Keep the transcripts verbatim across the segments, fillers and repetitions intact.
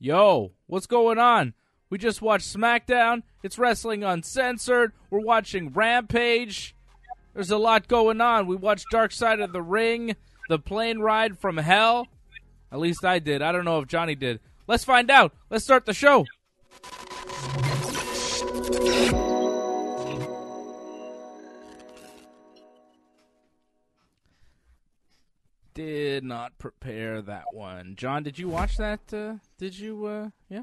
Yo, what's going on? We just watched SmackDown. It's Wrestling Uncensored. We're watching Rampage. There's a lot going on. We watched Dark Side of the Ring, The Plane Ride from Hell. At least I did. I don't know if Johnny did. Let's find out. Let's start the show. Did not prepare that one. John, did you watch that? Uh, did you, uh, yeah?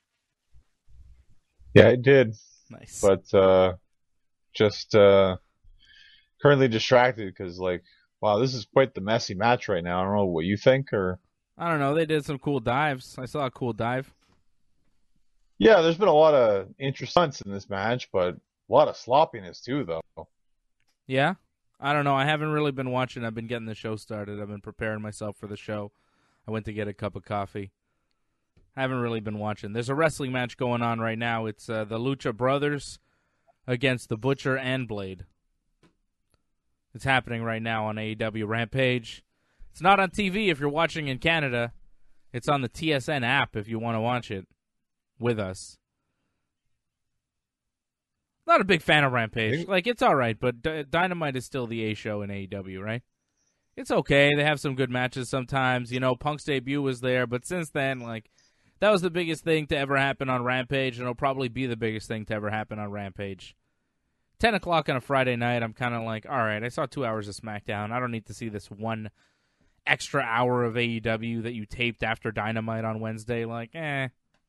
Yeah, I did. Nice. But, uh, just, uh, currently distracted because, like, wow, this is quite the messy match right now. I don't know what you think, or... I don't know. They did some cool dives. I saw a cool dive. Yeah, there's been a lot of interest in this match, but a lot of sloppiness, too, though. Yeah? I don't know. I haven't really been watching. I've been getting the show started. I've been preparing myself for the show. I went to get a cup of coffee. I haven't really been watching. There's a wrestling match going on right now. It's uh, the Lucha Brothers against the Butcher and Blade. It's happening right now on A E W Rampage. It's not on T V if you're watching in Canada. It's on the T S N app if you want to watch it with us. Not a big fan of Rampage. Like, it's all right, but D- Dynamite is still the A show in A E W, right? It's okay. They have some good matches sometimes. You know, Punk's debut was there, but since then, like, that was the biggest thing to ever happen on Rampage, and it'll probably be the biggest thing to ever happen on Rampage. ten o'clock on a Friday night, I'm kind of like, all right, I saw two hours of SmackDown. I don't need to see this one extra hour of A E W that you taped after Dynamite on Wednesday. Like, eh.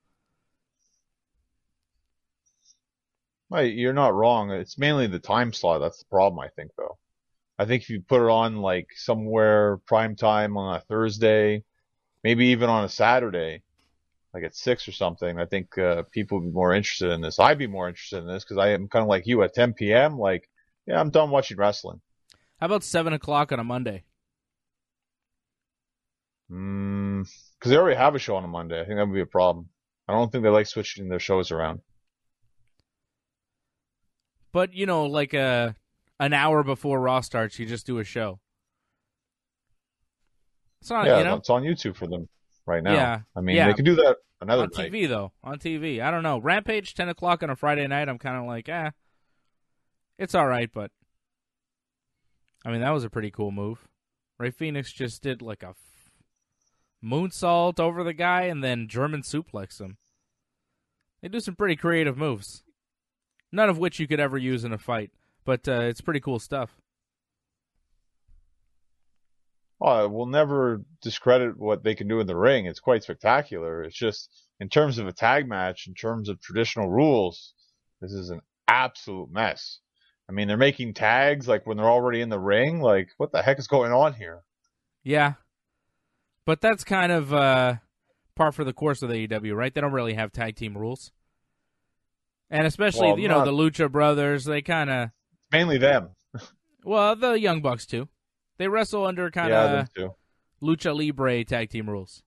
Right, you're not wrong. It's mainly the time slot. That's the problem, I think, though. I think if you put it on, like, somewhere prime time on a Thursday, maybe even on a Saturday, like at six or something, I think uh, people would be more interested in this. I'd be more interested in this because I am kind of like you at ten p.m. Like, yeah, I'm done watching wrestling. How about seven o'clock on a Monday? Mm, because they already have a show on a Monday. I think that would be a problem. I don't think they like switching their shows around. But, you know, like a, an hour before Raw starts, you just do a show. It's not, yeah, you know? it's on YouTube for them right now. Yeah, I mean, yeah. they could do that another on night. T V, though. On T V. I don't know. Rampage, ten o'clock on a Friday night, I'm kind of like, eh. It's all right, but... I mean, that was a pretty cool move. Ray Phoenix just did, like, a f- moonsault over the guy and then German suplex him. They do some pretty creative moves. None of which you could ever use in a fight. But uh, it's pretty cool stuff. Oh, we'll never discredit what they can do in the ring. It's quite spectacular. It's just, in terms of a tag match, in terms of traditional rules, this is an absolute mess. I mean, they're making tags, like, when they're already in the ring. Like, what the heck is going on here? Yeah. But that's kind of uh, par for the course of the A E W, right? They don't really have tag team rules. And especially, Well, you know, not- the Lucha Brothers, they kind of... Mainly them. Well, the Young Bucks, too. They wrestle under kind Yeah, of them too. Lucha Libre tag team rules.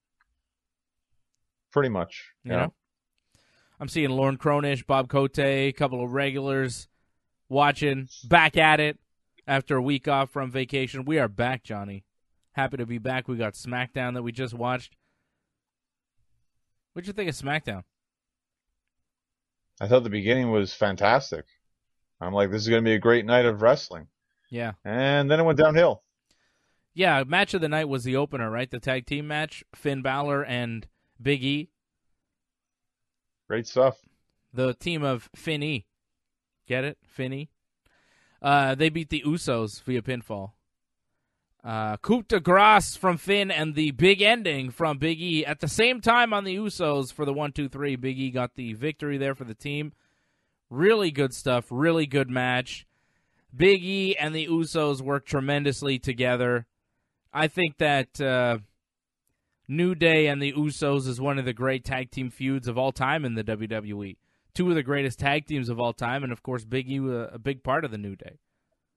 Pretty much. You yeah. know? I'm seeing Lauren Cronish, Bob Cote, a couple of regulars watching, back at it after a week off from vacation. We are back, Johnny. Happy to be back. We got SmackDown that we just watched. What'd you think of SmackDown? I thought the beginning was fantastic. I'm like, this is going to be a great night of wrestling. Yeah. And then it went downhill. Yeah, match of the night was the opener, right? The tag team match, Finn Balor and Big E. Great stuff. The team of Finn E. Get it? Finn E. Uh, they beat the Usos via pinfall. Uh, coup de grace from Finn and the big ending from Big E at the same time on the Usos for the one two three. Big E got the victory there for the team. Really good stuff. Really good match. Big E and the Usos work tremendously together. I think that uh, New Day and the Usos is one of the great tag team feuds of all time in the W W E. Two of the greatest tag teams of all time, and of course Big E was a big part of the New Day.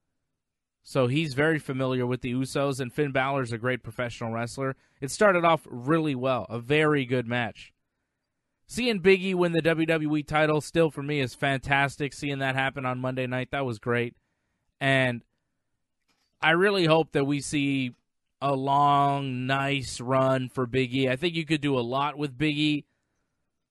So he's very familiar with the Usos, and Finn Balor's a great professional wrestler. It started off really well, a very good match. Seeing Big E win the W W E title still for me is fantastic. Seeing that happen on Monday night, that was great. And I really hope that we see a long, nice run for Big E. I think you could do a lot with Big E.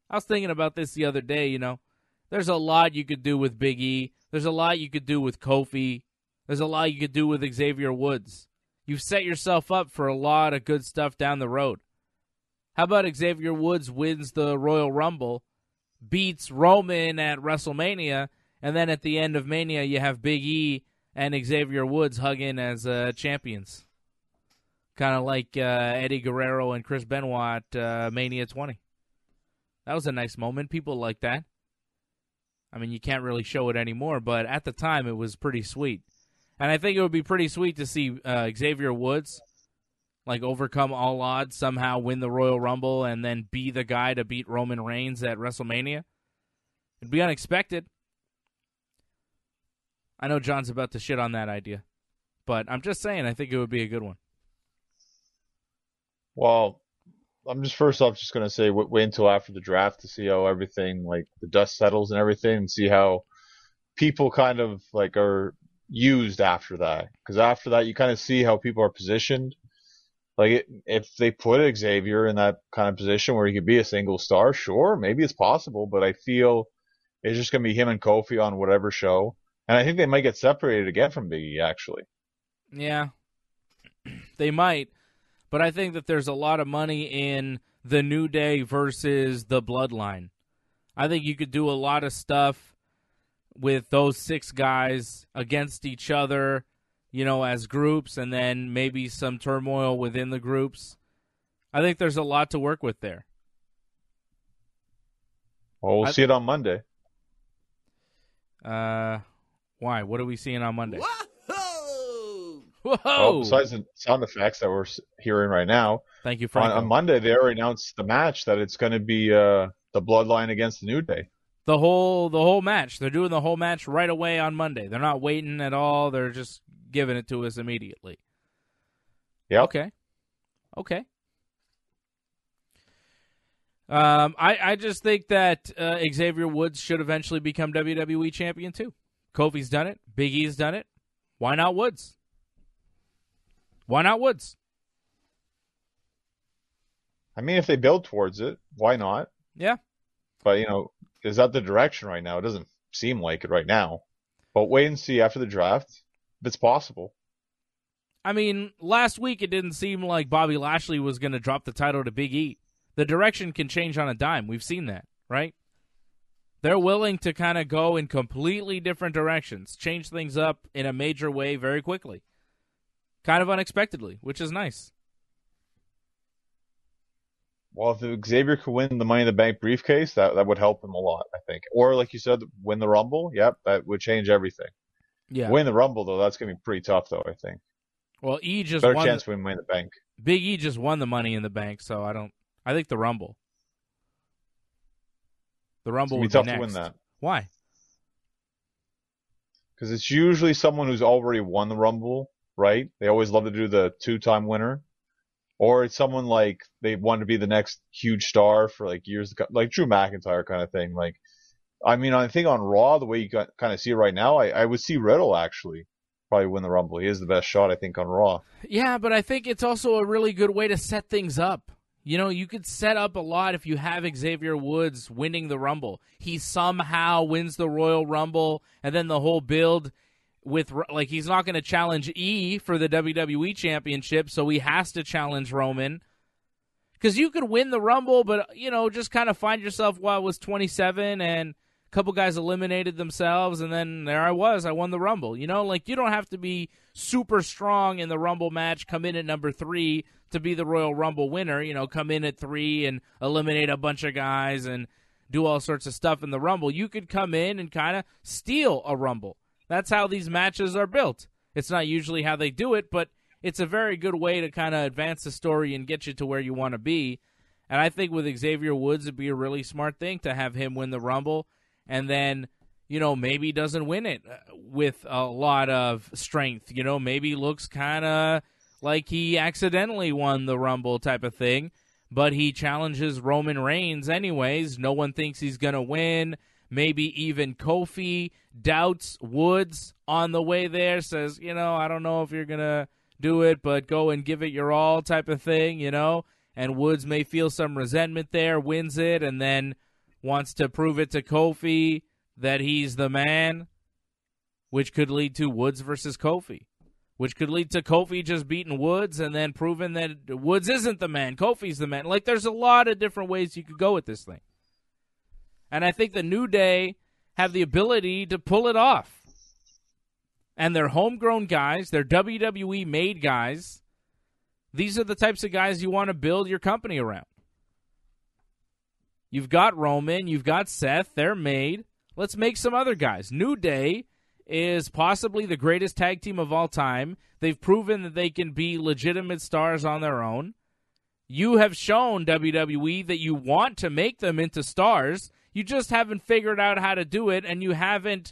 I was thinking about this the other day, you know. There's a lot you could do with Big E. There's a lot you could do with Kofi. There's a lot you could do with Xavier Woods. You've set yourself up for a lot of good stuff down the road. How about Xavier Woods wins the Royal Rumble, beats Roman at WrestleMania, and then at the end of Mania you have Big E and Xavier Woods hugging as uh, champions. Kind of like uh, Eddie Guerrero and Chris Benoit at uh, Mania twenty. That was a nice moment. People like that. I mean, you can't really show it anymore, but at the time it was pretty sweet. And I think it would be pretty sweet to see uh, Xavier Woods like overcome all odds, somehow win the Royal Rumble, and then be the guy to beat Roman Reigns at WrestleMania. It'd be unexpected. I know John's about to shit on that idea, but I'm just saying I think it would be a good one. Well, I'm just first off just going to say wait, wait until after the draft to see how everything, like the dust settles and everything, and see how people kind of like are used after that. Because after that, you kind of see how people are positioned. Like it, if they put Xavier in that kind of position where he could be a single star, sure, maybe it's possible. But I feel it's just going to be him and Kofi on whatever show, and I think they might get separated again from Big E. Actually, yeah, they might. But I think that there's a lot of money in the New Day versus the Bloodline. I think you could do a lot of stuff with those six guys against each other, you know, as groups, and then maybe some turmoil within the groups. I think there's a lot to work with there. Well, we'll I, see it on Monday. Uh, why? What are we seeing on Monday? Whoa! Whoa! Well, besides the sound effects that we're hearing right now, Thank you, Franco. on, on Monday they already announced the match that it's going to be uh, the Bloodline against the New Day. The whole the whole match. They're doing the whole match right away on Monday. They're not waiting at all. They're just giving it to us immediately. Yeah. Okay. Okay. Um, I, I just think that uh, Xavier Woods should eventually become W W E champion too. Kofi's done it. Big E's done it. Why not Woods? Why not Woods? I mean, if they build towards it, why not? Yeah. But, you know, is that the direction right now? It doesn't seem like it right now. But wait and see after the draft if it's possible. I mean, last week it didn't seem like Bobby Lashley was going to drop the title to Big E. The direction can change on a dime. We've seen that, right? They're willing to kind of go in completely different directions, change things up in a major way very quickly. Kind of unexpectedly, which is nice. Well, if Xavier could win the Money in the Bank briefcase, that, that would help him a lot, I think. Or, like you said, win the Rumble. Yep, that would change everything. Yeah. Win the Rumble, though, that's going to be pretty tough, though, I think. Well, E just Better won. chance the, to win Money in the Bank. Big E just won the Money in the Bank, so I don't. I think the Rumble. The Rumble It's would going to be be tough next. to win that. Why? Because it's usually someone who's already won the Rumble, right? They always love to do the two-time winner. Or it's someone like they want to be the next huge star for like years to come, like Drew McIntyre kind of thing. Like, I mean, I think on Raw, the way you got, kind of see it right now, I, I would see Riddle actually probably win the Rumble. He is the best shot, I think, on Raw. Yeah, but I think it's also a really good way to set things up. You know, you could set up a lot if you have Xavier Woods winning the Rumble. He somehow wins the Royal Rumble, and then the whole build with, like, he's not going to challenge E for the W W E Championship, so he has to challenge Roman. Because you could win the Rumble, but, you know, just kind of find yourself while it was twenty-seven, and a couple guys eliminated themselves, and then there I was. I won the Rumble. You know, like, you don't have to be super strong in the Rumble match, come in at number three to be the Royal Rumble winner. You know, come in at three and eliminate a bunch of guys and do all sorts of stuff in the Rumble. You could come in and kind of steal a Rumble. That's how these matches are built. It's not usually how they do it, but it's a very good way to kind of advance the story and get you to where you want to be. And I think with Xavier Woods, it'd be a really smart thing to have him win the Rumble, and then, you know, maybe doesn't win it with a lot of strength. You know, maybe looks kind of like he accidentally won the Rumble type of thing, but he challenges Roman Reigns anyways. No one thinks he's going to win. Maybe even Kofi doubts Woods on the way there, says, you know, I don't know if you're going to do it, but go and give it your all type of thing, you know. And Woods may feel some resentment there, wins it, and then wants to prove it to Kofi that he's the man, which could lead to Woods versus Kofi, which could lead to Kofi just beating Woods and then proving that Woods isn't the man, Kofi's the man. Like, there's a lot of different ways you could go with this thing. And I think the New Day have the ability to pull it off. And they're homegrown guys. They're W W E-made guys. These are the types of guys you want to build your company around. You've got Roman. You've got Seth. They're made. Let's make some other guys. New Day is possibly the greatest tag team of all time. They've proven that they can be legitimate stars on their own. You have shown, W W E, that you want to make them into stars. You just haven't figured out how to do it, and you haven't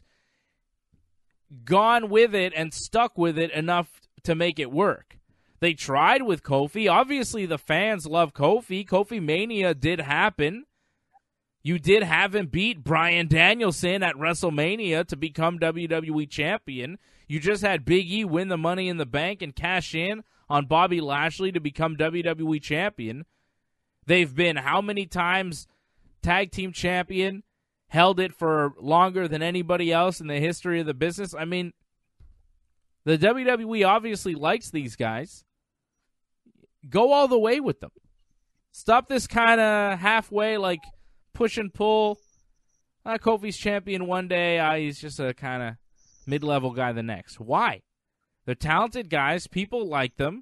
gone with it and stuck with it enough to make it work. They tried with Kofi. Obviously, the fans love Kofi. Kofi Mania did happen. You did have him beat Bryan Danielson at WrestleMania to become W W E champion. You just had Big E win the Money in the Bank and cash in on Bobby Lashley to become W W E champion. They've been how many times tag team champion, held it for longer than anybody else in the history of the business. I mean, the W W E obviously likes these guys. Go all the way with them. Stop this kind of halfway, like, push and pull. Uh, Kofi's champion one day. Uh, he's just a kind of mid-level guy the next. Why? They're talented guys. People like them.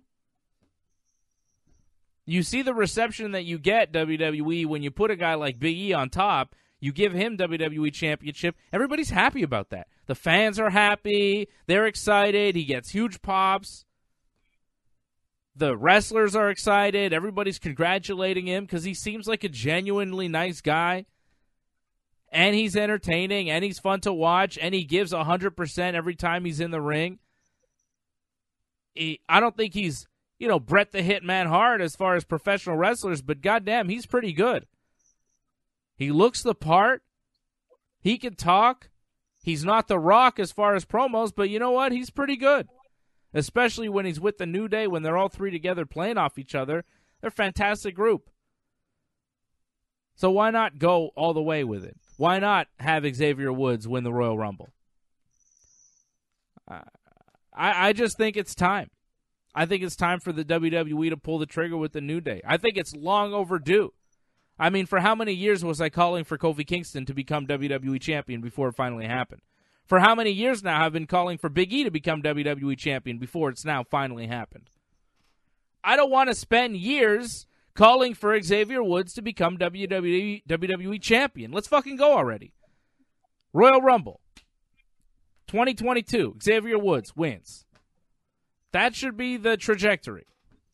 You see the reception that you get, W W E, when you put a guy like Big E on top. You give him W W E Championship. Everybody's happy about that. The fans are happy. They're excited. He gets huge pops. The wrestlers are excited. Everybody's congratulating him because he seems like a genuinely nice guy. And he's entertaining, and he's fun to watch, and he gives one hundred percent every time he's in the ring. He, I don't think he's, you know, Bret the Hitman Hart as far as professional wrestlers, but goddamn, he's pretty good. He looks the part. He can talk. He's not The Rock as far as promos, but you know what? He's pretty good. Especially when he's with the New Day, when they're all three together playing off each other. They're a fantastic group. So why not go all the way with it? Why not have Xavier Woods win the Royal Rumble? Uh, I, I just think it's time. I think it's time for the W W E to pull the trigger with the New Day. I think it's long overdue. I mean, for how many years was I calling for Kofi Kingston to become W W E champion before it finally happened? For how many years now have I been calling for Big E to become W W E champion before it's now finally happened? I don't want to spend years calling for Xavier Woods to become W W E, W W E champion. Let's fucking go already. Royal Rumble. twenty twenty-two. Xavier Woods wins. That should be the trajectory,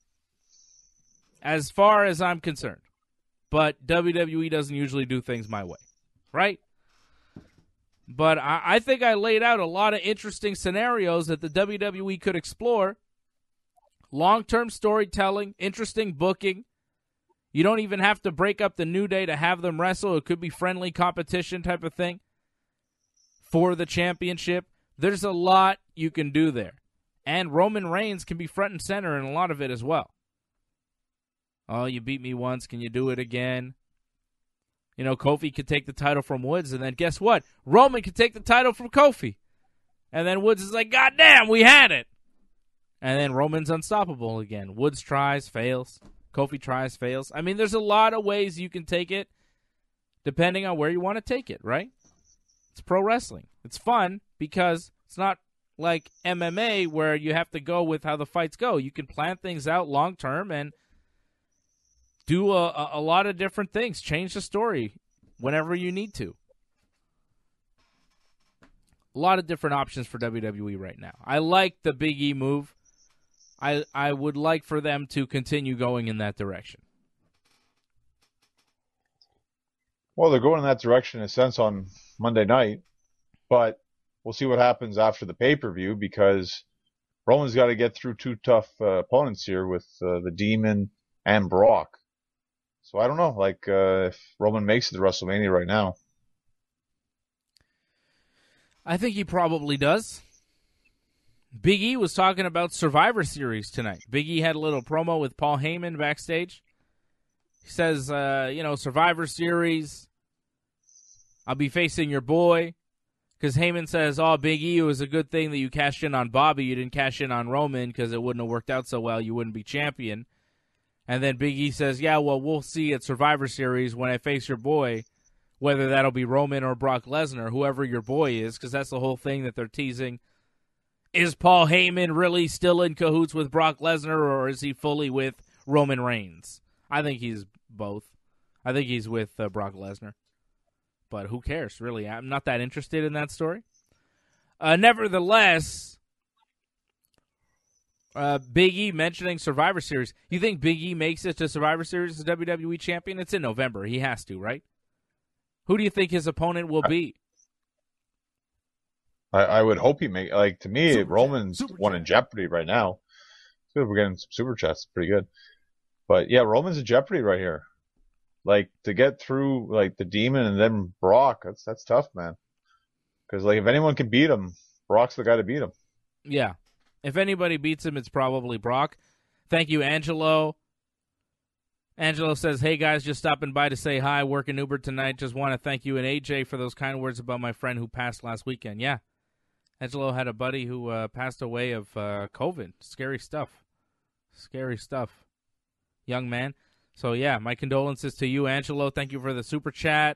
as far as I'm concerned. But W W E doesn't usually do things my way, right? But I, I think I laid out a lot of interesting scenarios that the W W E could explore. Long-term storytelling, interesting booking. You don't even have to break up the New Day to have them wrestle. It could be friendly competition type of thing for the championship. There's a lot you can do there. And Roman Reigns can be front and center in a lot of it as well. Oh, you beat me once. Can you do it again? You know, Kofi could take the title from Woods, and then guess what? Roman could take the title from Kofi. And then Woods is like, God damn, we had it. And then Roman's unstoppable again. Woods tries, fails. Kofi tries, fails. I mean, there's a lot of ways you can take it, depending on where you want to take it, right? It's pro wrestling. It's fun because it's not like M M A where you have to go with how the fights go. You can plan things out long term and do a, a lot of different things. Change the story whenever you need to. A lot of different options for W W E right now. I like the Big E move. I I would like for them to continue going in that direction. Well, they're going in that direction in a sense on Monday night, but we'll see what happens after the pay-per-view because Roman's got to get through two tough uh, opponents here with uh, the Demon and Brock. So I don't know, like, uh, if Roman makes it to WrestleMania right now. I think he probably does. Big E was talking about Survivor Series tonight. Big E had a little promo with Paul Heyman backstage. He says, uh, you know, Survivor Series, I'll be facing your boy. Because Heyman says, oh, Big E, it was a good thing that you cashed in on Bobby. You didn't cash in on Roman because it wouldn't have worked out so well. You wouldn't be champion. And then Big E says, yeah, well, we'll see at Survivor Series when I face your boy, whether that'll be Roman or Brock Lesnar, whoever your boy is, because that's the whole thing that they're teasing. Is Paul Heyman really still in cahoots with Brock Lesnar, or is he fully with Roman Reigns? I think he's both. I think he's with uh, Brock Lesnar. But who cares, really? I'm not that interested in that story. Uh, nevertheless, uh, Big E mentioning Survivor Series. You think Big E makes it to Survivor Series as W W E champion? It's in November. He has to, right? Who do you think his opponent will be? I, I would hope he make like to me Super Roman's Super one in jeopardy right now. Good, we're getting some super chats, pretty good. But yeah, Roman's in jeopardy right here. Like to get through like the Demon and then Brock, that's that's tough, man. Because like if anyone can beat him, Brock's the guy to beat him. Yeah, if anybody beats him, it's probably Brock. Thank you, Angelo. Angelo says, hey, guys, just stopping by to say hi. Working Uber tonight. Just want to thank you and A J for those kind words about my friend who passed last weekend. Yeah, Angelo had a buddy who uh, passed away of uh, COVID. Scary stuff. Scary stuff. Young man. So, yeah, my condolences to you, Angelo. Thank you for the super chat.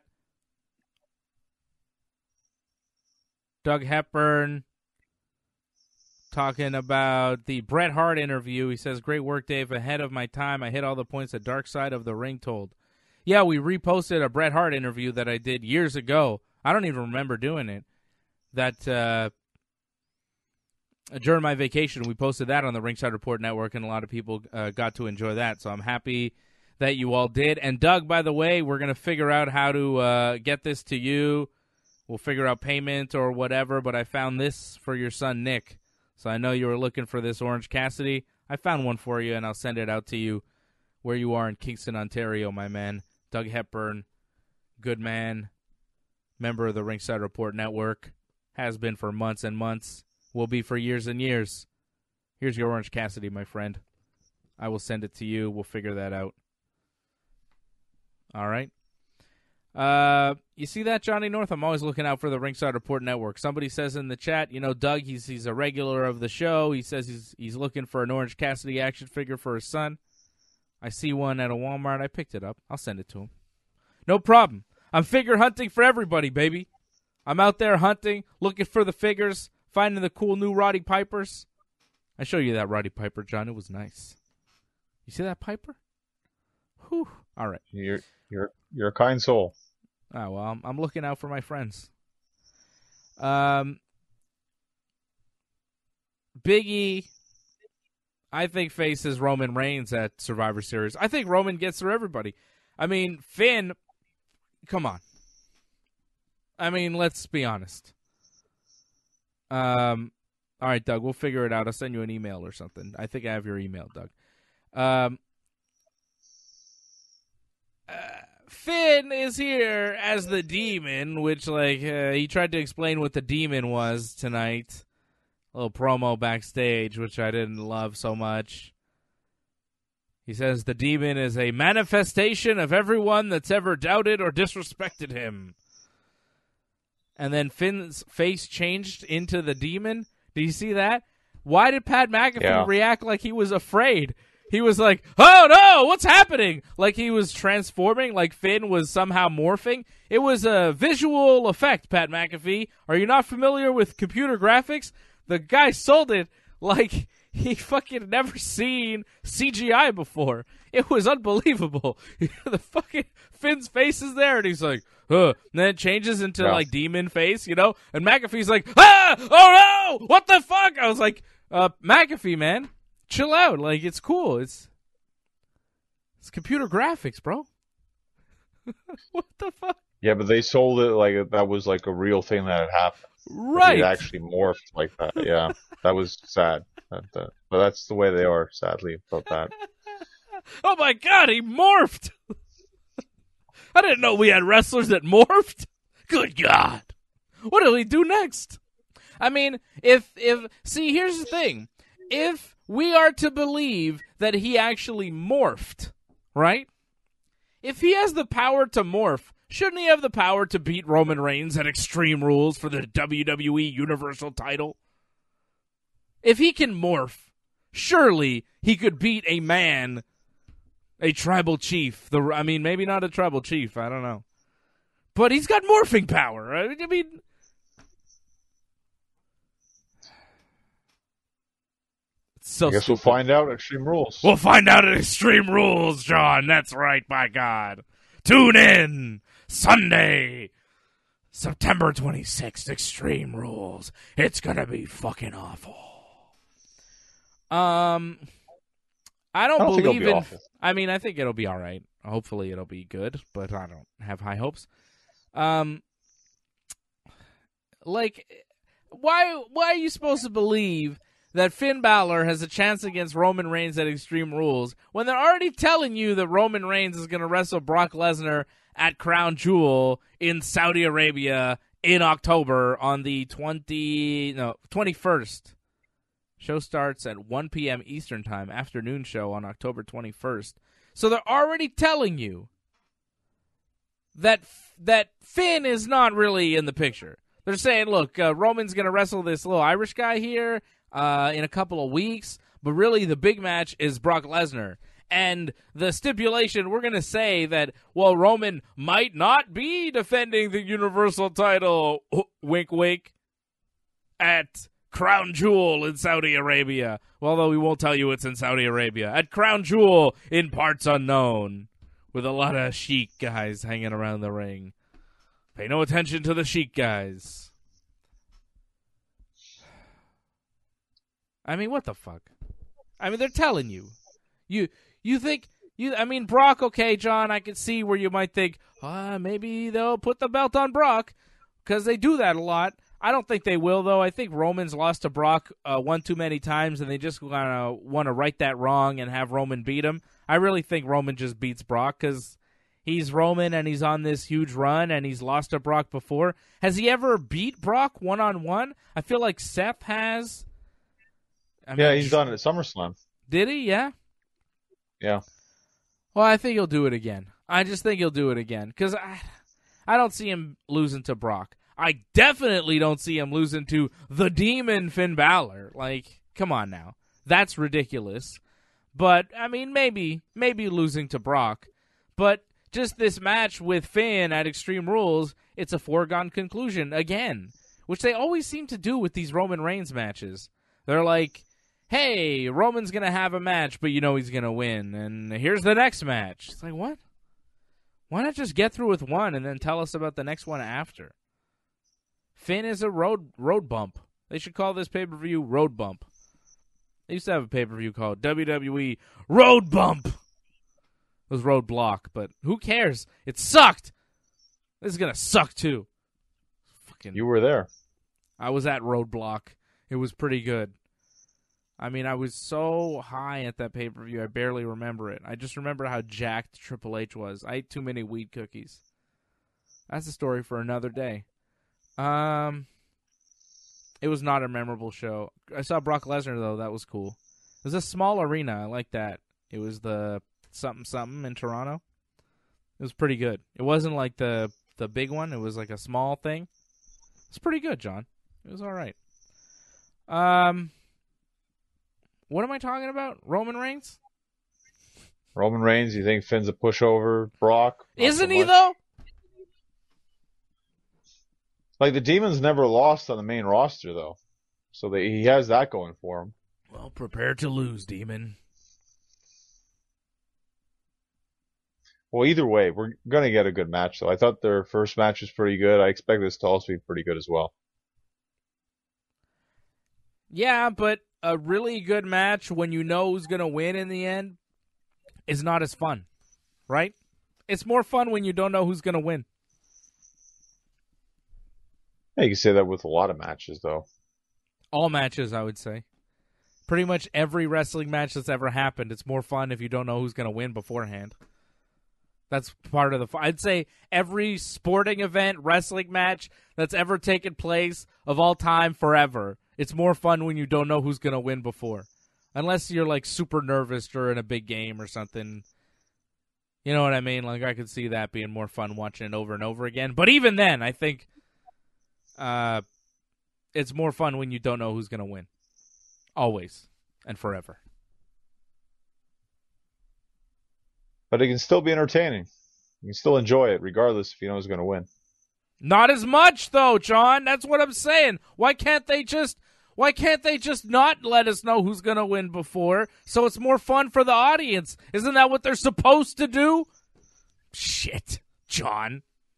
Doug Hepburn talking about the Bret Hart interview. He says, great work, Dave. Ahead of my time. I hit all the points that Dark Side of the Ring told. Yeah, we reposted a Bret Hart interview that I did years ago. I don't even remember doing it. That uh, during my vacation, we posted that on the Ringside Report Network, and a lot of people uh, got to enjoy that. So I'm happy that you all did. And Doug, by the way, we're going to figure out how to uh, get this to you. We'll figure out payment or whatever, but I found this for your son, Nick. So I know you were looking for this Orange Cassidy. I found one for you, and I'll send it out to you where you are in Kingston, Ontario, my man. Doug Hepburn, good man, member of the Ringside Report Network, has been for months and months, will be for years and years. Here's your Orange Cassidy, my friend. I will send it to you. We'll figure that out. All right. Uh, you see that, Johnny North? I'm always looking out for the Ringside Report Network. Somebody says in the chat, you know, Doug, he's he's a regular of the show. He says he's he's looking for an Orange Cassidy action figure for his son. I see one at a Walmart. I picked it up. I'll send it to him. No problem. I'm figure hunting for everybody, baby. I'm out there hunting, looking for the figures, finding the cool new Roddy Pipers. I showed you that Roddy Piper, John. It was nice. You see that Piper? Whew. All right. You're you're you're a kind soul. Oh, well, I'm, I'm looking out for my friends. Um, Big E, I think, faces Roman Reigns at Survivor Series. I think Roman gets through everybody. I mean, Finn, come on. I mean, let's be honest. Um, all right, Doug, we'll figure it out. I'll send you an email or something. I think I have your email, Doug. Um, uh, Finn is here as the Demon, which, like, uh, he tried to explain what the Demon was tonight. A little promo backstage, which I didn't love so much. He says the Demon is a manifestation of everyone that's ever doubted or disrespected him. And then Finn's face changed into the Demon. Did you see that? Why did Pat McAfee Yeah. react like he was afraid? He was like, oh no, what's happening? Like he was transforming, like Finn was somehow morphing. It was a visual effect, Pat McAfee. Are you not familiar with computer graphics? The guy sold it like he fucking never seen C G I before. It was unbelievable. The fucking Finn's face is there, and he's like, huh. And then it changes into, Yeah. like, demon face, you know? And McAfee's like, ah! Oh, no! What the fuck? I was like, uh, McAfee, man, chill out. Like, it's cool. It's it's computer graphics, bro. What the fuck? Yeah, but they sold it like that was like a real thing that had happened. Right. It actually morphed like that. Yeah, that was sad. That, that, but that's the way they are, sadly, about that. Oh, my God, he morphed. I didn't know we had wrestlers that morphed. Good God. What will he do next? I mean, if, if, see, here's the thing. If we are to believe that he actually morphed, right? If he has the power to morph, Shouldn't he have the power to beat Roman Reigns at Extreme Rules for the W W E Universal title? If he can morph, surely he could beat a man, a tribal chief. The I mean, maybe not a tribal chief. I don't know. But he's got morphing power. I mean, it's so I guess stupid. we'll find out at Extreme Rules. We'll find out at Extreme Rules, John. That's right, by God. Tune in Sunday, September twenty-sixth, Extreme Rules. It's going to be fucking awful. Um, I don't, I don't think believe it'll be in. awful. I mean, I think it'll be all right. Hopefully, it'll be good, but I don't have high hopes. Um, like, why? Why are you supposed to believe that Finn Balor has a chance against Roman Reigns at Extreme Rules when they're already telling you that Roman Reigns is going to wrestle Brock Lesnar at Crown Jewel in Saudi Arabia in October on the twenty no twenty-first? Show starts at one p.m. Eastern Time, afternoon show on October twenty-first. So they're already telling you that that Finn is not really in the picture. They're saying, look, uh, Roman's going to wrestle this little Irish guy here uh, in a couple of weeks, but really the big match is Brock Lesnar. And the stipulation, we're going to say that, well, Roman might not be defending the Universal title, wink, wink, at Crown Jewel in Saudi Arabia. Well, though we won't tell you it's in Saudi Arabia. At Crown Jewel in parts unknown, with a lot of Sheik guys hanging around the ring. Pay no attention to the Sheik guys. I mean, what the fuck? I mean, they're telling you. You you think... you? I mean, Brock, okay, John, I can see where you might think, uh, maybe they'll put the belt on Brock, because they do that a lot. I don't think they will, though. I think Roman's lost to Brock uh, one too many times, and they just wanna, want to right that wrong and have Roman beat him. I really think Roman just beats Brock, because he's Roman, and he's on this huge run, and he's lost to Brock before. Has he ever beat Brock one-on-one? I feel like Seth has. I mean, yeah, he's done it at SummerSlam. Did he? Yeah? Yeah. Well, I think he'll do it again. I just think he'll do it again, because I, I don't see him losing to Brock. I definitely don't see him losing to the Demon Finn Balor. Like, come on now. That's ridiculous. But, I mean, maybe, maybe losing to Brock. But just this match with Finn at Extreme Rules, it's a foregone conclusion again, which they always seem to do with these Roman Reigns matches. They're like, hey, Roman's going to have a match, but you know he's going to win. And here's the next match. It's like, what? Why not just get through with one and then tell us about the next one after? Finn is a road road bump. They should call this pay-per-view Road Bump. They used to have a pay-per-view called W W E Road Bump. It was Roadblock, but who cares? It sucked. This is going to suck, too. Fucking. You were there. I was at Roadblock. It was pretty good. I mean, I was so high at that pay-per-view, I barely remember it. I just remember how jacked Triple H was. I ate too many weed cookies. That's a story for another day. Um, it was not a memorable show. I saw Brock Lesnar, though. That was cool. It was a small arena. I like that. It was the something something in Toronto. It was pretty good. It wasn't like the the big one. It was like a small thing. It's pretty good, John. It was all right. Um, what am I talking about? Roman Reigns? Roman Reigns, you think Finn's a pushover? Brock? Not Isn't so he, much. though? Like, the Demon's never lost on the main roster, though. So they, he has that going for him. Well, prepare to lose, Demon. Well, either way, we're going to get a good match, though. I thought their first match was pretty good. I expect this to also be pretty good as well. Yeah, but a really good match when you know who's going to win in the end is not as fun, right? It's more fun when you don't know who's going to win. Yeah, you can say that with a lot of matches, though. All matches, I would say. Pretty much every wrestling match that's ever happened, it's more fun if you don't know who's going to win beforehand. That's part of the fun. I'd say every sporting event, wrestling match that's ever taken place of all time forever, it's more fun when you don't know who's going to win before. Unless you're like super nervous during a big game or something. You know what I mean? Like, I could see that being more fun watching it over and over again. But even then, I think uh, it's more fun when you don't know who's going to win. Always and forever. But it can still be entertaining. You can still enjoy it, regardless if you know who's going to win. Not as much, though, John. That's what I'm saying. Why can't they just... Why can't they just not let us know who's going to win before so it's more fun for the audience? Isn't that what they're supposed to do? Shit, John.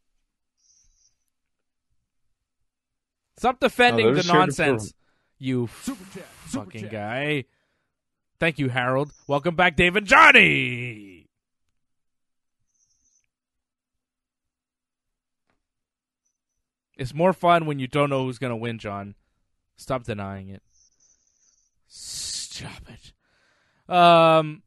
Stop defending no, the nonsense, for... you Super chat, Super fucking chat. guy. Thank you, Harold. Welcome back, Dave and Johnny. It's more fun when you don't know who's going to win, John. Stop denying it. Stop it. Um.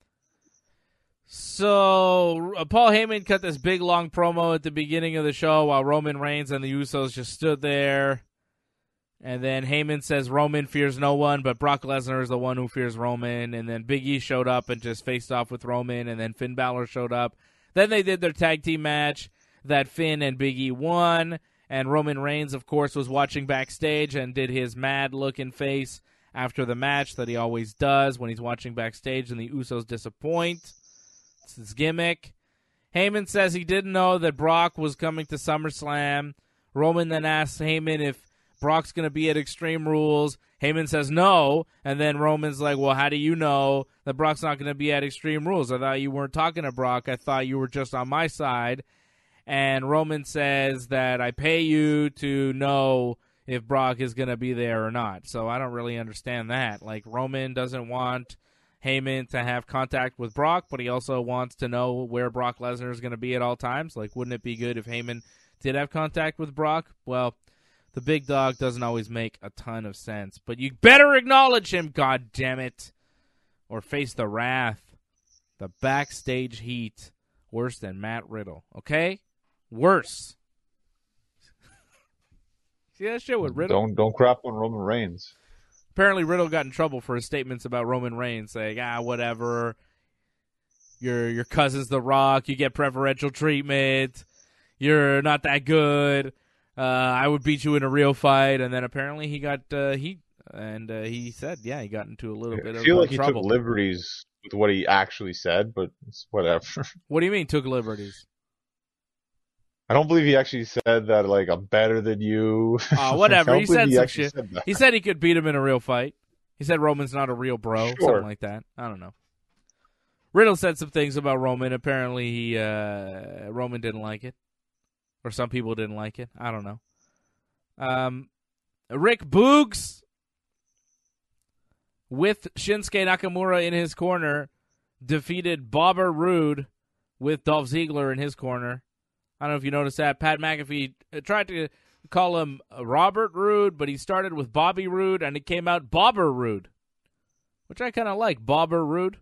So, uh, Paul Heyman cut this big, long promo at the beginning of the show while Roman Reigns and the Usos just stood there. And then Heyman says Roman fears no one, but Brock Lesnar is the one who fears Roman. And then Big E showed up and just faced off with Roman. And then Finn Balor showed up. Then they did their tag team match that Finn and Big E won. And Roman Reigns, of course, was watching backstage and did his mad-looking face after the match that he always does when he's watching backstage and the Usos disappoint. It's his gimmick. Heyman says he didn't know that Brock was coming to SummerSlam. Roman then asks Heyman if Brock's going to be at Extreme Rules. Heyman says no, and then Roman's like, well, how do you know that Brock's not going to be at Extreme Rules? I thought you weren't talking to Brock. I thought you were just on my side. And Roman says that I pay you to know if Brock is going to be there or not. So I don't really understand that. Like, Roman doesn't want Heyman to have contact with Brock, but he also wants to know where Brock Lesnar is going to be at all times. Like, wouldn't it be good if Heyman did have contact with Brock? Well, the big dog doesn't always make a ton of sense. But you better acknowledge him, goddammit, or face the wrath, the backstage heat, worse than Matt Riddle. Okay? Worse. See that shit with Riddle? Don't don't crap on Roman Reigns. Apparently Riddle got in trouble for his statements about Roman Reigns, saying, ah, whatever. Your your cousin's The Rock. You get preferential treatment. You're not that good. Uh, I would beat you in a real fight. And then apparently he got uh, heat. And uh, he said, yeah, he got into a little I bit of trouble. I feel like he trouble. took liberties with what he actually said, but it's whatever. What do you mean, took liberties? I don't believe he actually said that, like, I'm better than you. Oh, whatever. he said he some shit. Said he said he could beat him in a real fight. He said Roman's not a real bro, sure. something like that. I don't know. Riddle said some things about Roman. Apparently, he uh, Roman didn't like it. Or some people didn't like it. I don't know. Um, Rick Boogs, with Shinsuke Nakamura in his corner, defeated Bobber Roode with Dolph Ziggler in his corner. I don't know if you noticed that. Pat McAfee tried to call him Robert Roode, but he started with Bobby Roode, and it came out Bobber Roode, which I kind of like, Bobber Roode.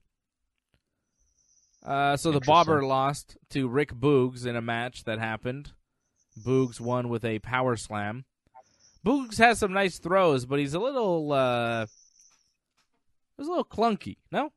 Uh, so the Bobber lost to Rick Boogs in a match that happened. Boogs won with a power slam. Boogs has some nice throws, but he's a little, uh, he's a little clunky, no?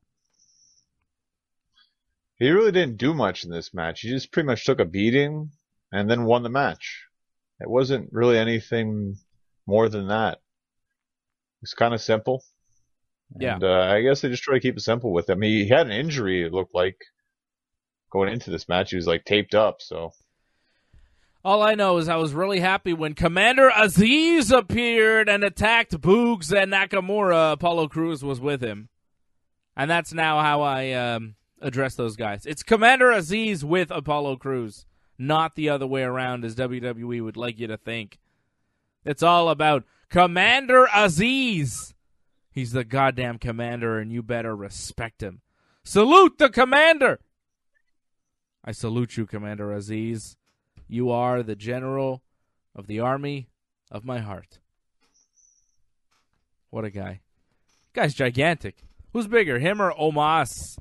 He really didn't do much in this match. He just pretty much took a beating and then won the match. It wasn't really anything more than that. It's kind of simple. Yeah. And uh, I guess they just try to keep it simple with him. He had an injury, it looked like, going into this match. He was, like, taped up, so. All I know is I was really happy when Commander Aziz appeared and attacked Boogs and Nakamura. Apollo Crews was with him. And that's now how I um, address those guys. It's Commander Aziz with Apollo Crews, not the other way around as W W E would like you to think. It's all about Commander Aziz. He's the goddamn commander, and you better respect him. Salute the commander! I salute you, Commander Aziz. You are the general of the army of my heart. What a guy. Guy's gigantic. Who's bigger, him or Omos?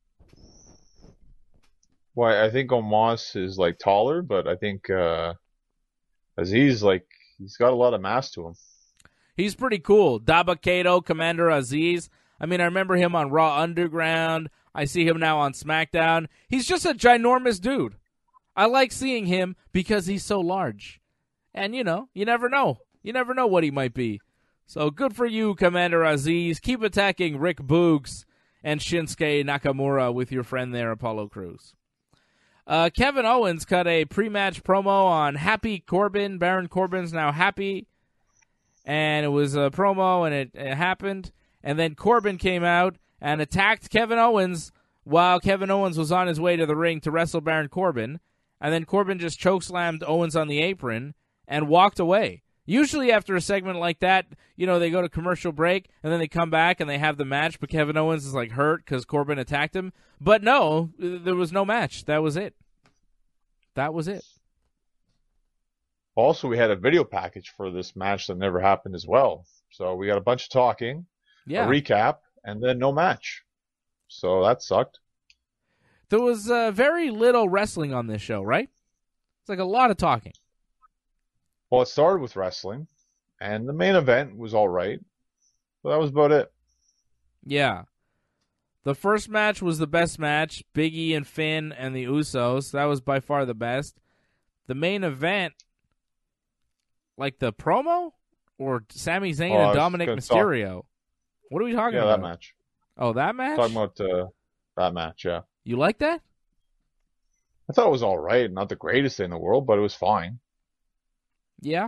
Well, I think Omos is, like, taller, but I think uh, Aziz, like, he's got a lot of mass to him. He's pretty cool. Dabba-Kato, Commander Aziz. I mean, I remember him on Raw Underground. I see him now on SmackDown. He's just a ginormous dude. I like seeing him because he's so large. And, you know, you never know. You never know what he might be. So good for you, Commander Aziz. Keep attacking Rick Boogs and Shinsuke Nakamura with your friend there, Apollo Crews. Uh, Kevin Owens cut a pre-match promo on Happy Corbin. Baron Corbin's now happy. And it was a promo, and it, it happened. And then Corbin came out and attacked Kevin Owens while Kevin Owens was on his way to the ring to wrestle Baron Corbin. And then Corbin just chokeslammed Owens on the apron and walked away. Usually after a segment like that, you know, they go to commercial break, and then they come back and they have the match, but Kevin Owens is, like, hurt because Corbin attacked him. But no, there was no match. That was it. That was it. Also, we had a video package for this match that never happened as well. So we got a bunch of talking, Yeah. a recap, and then no match. So that sucked. There was uh, very little wrestling on this show, right? It's like a lot of talking. Well, it started with wrestling, and the main event was all right. But that was about it. Yeah. The first match was the best match, Big E and Finn and the Usos. That was by far the best. The main event, like the promo? Or Sami Zayn Oh, I and was Dominic gonna Mysterio? talk- What are we talking Yeah, about? that match. Oh, that match? Talking about uh, that match, yeah. You like that? I thought it was all right. Not the greatest thing in the world, but it was fine. Yeah.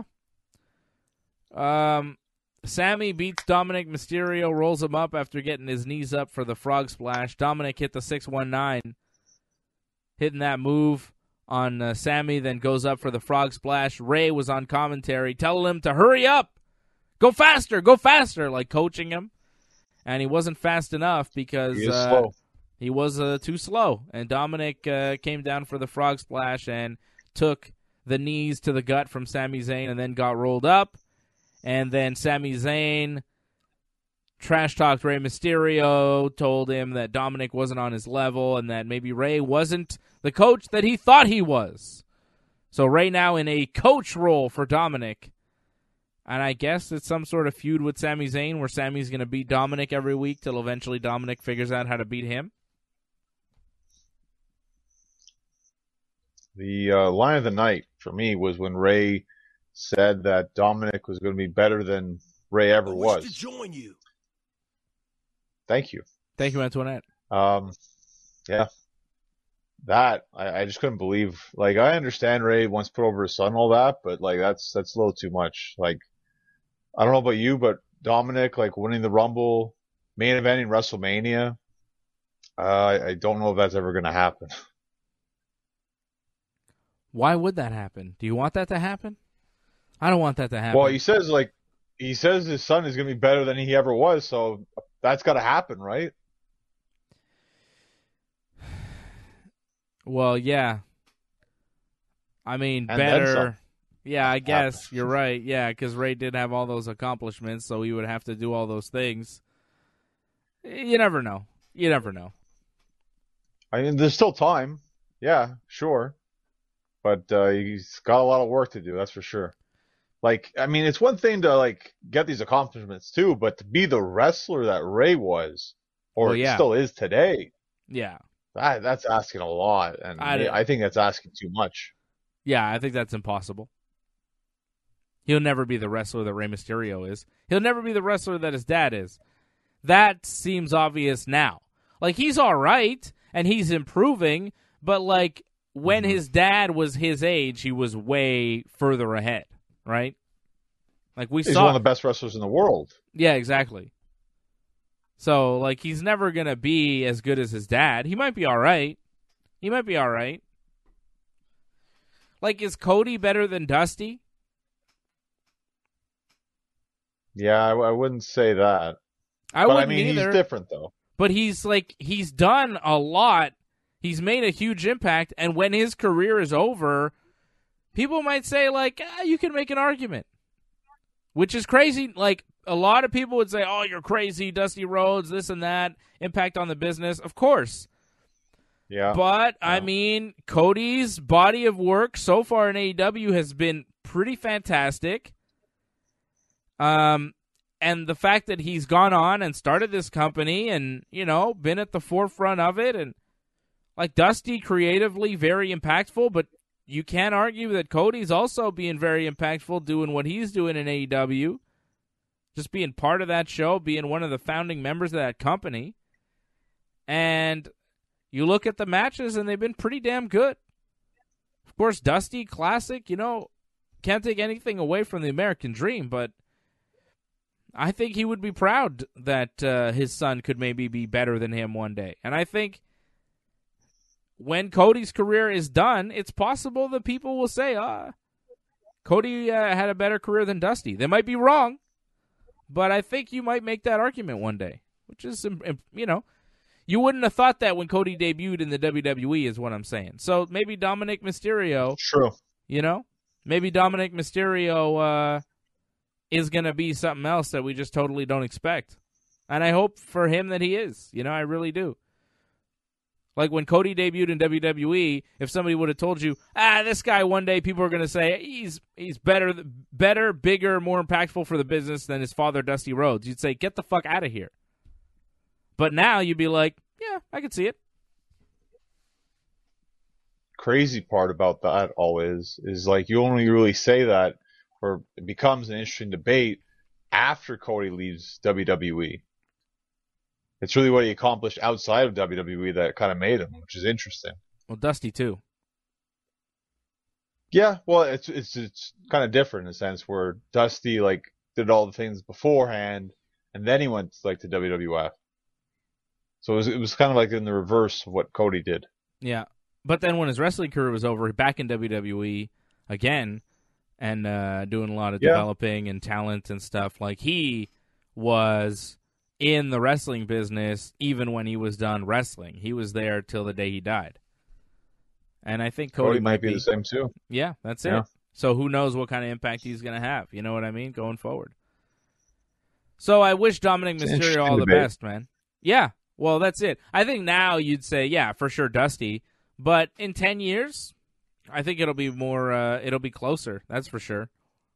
Um, Sammy beats Dominic Mysterio, rolls him up after getting his knees up for the frog splash. Dominic hit the six one nine, hitting that move on uh, Sammy, then goes up for the frog splash. Ray was on commentary telling him to hurry up. Go faster, go faster, like coaching him. And he wasn't fast enough because He is uh, slow. he was uh, too slow. And Dominic uh, came down for the frog splash and took the knees to the gut from Sami Zayn and then got rolled up. And then Sami Zayn trash-talked Rey Mysterio, told him that Dominic wasn't on his level and that maybe Rey wasn't the coach that he thought he was. So Rey now in a coach role for Dominic. And I guess it's some sort of feud with Sami Zayn where Sami's going to beat Dominic every week till eventually Dominic figures out how to beat him. The uh, line of the night for me was when Ray said that Dominic was going to be better than Ray ever I was. wish to join you. Thank you. Thank you, Antoinette. Um, yeah, that I, I just couldn't believe. Like, I understand Ray wants to put over his son and all that, but like that's that's a little too much. Like, I don't know about you, but Dominic like winning the Rumble, main eventing WrestleMania. Uh, I, I don't know if that's ever going to happen. Why would that happen? Do you want that to happen? I don't want that to happen. Well, he says like he says his son is going to be better than he ever was, so that's got to happen, right? Well, yeah. I mean, And then better. some. Yeah, I guess Happen. you're right. Yeah, because Ray did have all those accomplishments, so he would have to do all those things. You never know. You never know. I mean, there's still time. Yeah, sure. But uh, he's got a lot of work to do, that's for sure. Like, I mean, it's one thing to, like, get these accomplishments, too, but to be the wrestler that Ray was, or Well, yeah. still is today, Yeah. that that's asking a lot, and I- I, I think that's asking too much. Yeah, I think that's impossible. He'll never be the wrestler that Rey Mysterio is. He'll never be the wrestler that his dad is. That seems obvious now. Like, he's all right, and he's improving, but, like, when Mhm. his dad was his age, he was way further ahead, right? Like, we He's saw... one of the best wrestlers in the world. Yeah, exactly. So, like, he's never going to be as good as his dad. He might be all right. He might be all right. Like, is Cody better than Dusty? Yeah, I, I wouldn't say that. I but wouldn't I mean, either. he's different, though. But he's, like, he's done a lot. He's made a huge impact. And when his career is over, people might say, like, ah, you can make an argument. Which is crazy. Like, a lot of people would say, oh, you're crazy, Dusty Rhodes, this and that, impact on the business. Of course. Yeah. But, I Yeah. mean, Cody's body of work so far in A E W has been pretty fantastic. Um, And the fact that he's gone on and started this company and, you know, been at the forefront of it, and like Dusty creatively very impactful, but you can't argue that Cody's also being very impactful doing what he's doing in A E W, just being part of that show, being one of the founding members of that company. And you look at the matches and they've been pretty damn good. Of course, Dusty, classic, you know, can't take anything away from the American Dream, but I think he would be proud that uh, his son could maybe be better than him one day. And I think when Cody's career is done, it's possible that people will say, ah, Cody uh, had a better career than Dusty. They might be wrong, but I think you might make that argument one day, which is, you know, you wouldn't have thought that when Cody debuted in the W W E is what I'm saying. So maybe Dominic Mysterio, True. you know, maybe Dominic Mysterio uh, is going to be something else that we just totally don't expect. And I hope for him that he is. You know, I really do. Like when Cody debuted in W W E, if somebody would have told you, ah, this guy one day, people are going to say he's he's better, better, bigger, more impactful for the business than his father, Dusty Rhodes. You'd say, get the fuck out of here. But now you'd be like, yeah, I can see it. Crazy part about that always is like you only really say that, or it becomes an interesting debate after Cody leaves W W E. It's really what he accomplished outside of W W E that kind of made him, which is interesting. Well, Dusty too. Yeah, well, it's it's it's kind of different in a sense where Dusty like did all the things beforehand, and then he went like to W W F. So it was it was kind of like in the reverse of what Cody did. Yeah, but then when his wrestling career was over, back in W W E again, and uh, doing a lot of Yeah. developing and talent and stuff. Like he was in the wrestling business even when he was done wrestling. He was there till the day he died. And I think Cody, Cody might be the same too. Yeah, that's Yeah. it. So who knows what kind of impact he's going to have. You know what I mean? Going forward. So I wish Dominic It's an Mysterio interesting all the debate. best, man. Yeah, well, that's it. I think now you'd say, yeah, for sure, Dusty. But in ten years, I think it'll be more, uh, it'll be closer. That's for sure.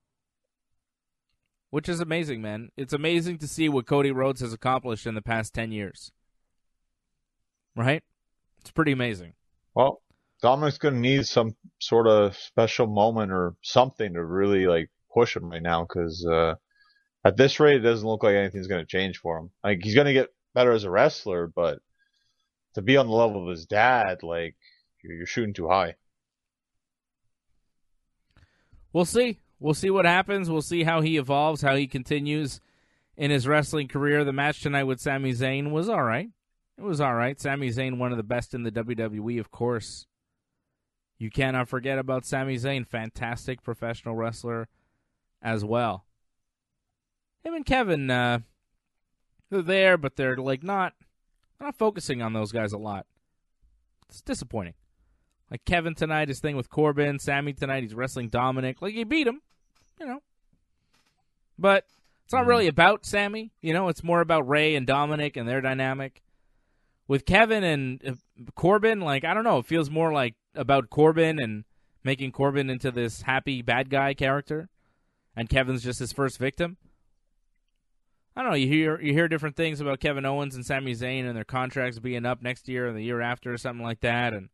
Which is amazing, man. It's amazing to see what Cody Rhodes has accomplished in the past ten years. Right? It's pretty amazing. Well, Dominic's going to need some sort of special moment or something to really like push him right now because uh, at this rate, it doesn't look like anything's going to change for him. Like he's going to get better as a wrestler, but to be on the level of his dad, like you're, you're shooting too high. We'll see. We'll see what happens. We'll see how he evolves, how he continues in his wrestling career. The match tonight with Sami Zayn was all right. It was all right. Sami Zayn, one of the best in the W W E, of course. You cannot forget about Sami Zayn. Fantastic professional wrestler as well. Him and Kevin, uh, they're there, but they're like not, not focusing on those guys a lot. It's disappointing. Like Kevin tonight, his thing with Corbin. Sammy tonight, he's wrestling Dominic. Like he beat him, you know. But it's not really about Sammy. You know, it's more about Ray and Dominic and their dynamic. With Kevin and uh, Corbin, like, I don't know. It feels more like about Corbin and making Corbin into this happy bad guy character. And Kevin's just his first victim. I don't know. You hear you hear different things about Kevin Owens and Sami Zayn and their contracts being up next year or the year after or something like that. And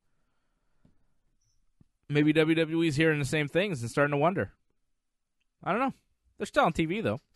maybe W W E's hearing the same things and starting to wonder. I don't know. They're still on T V, though.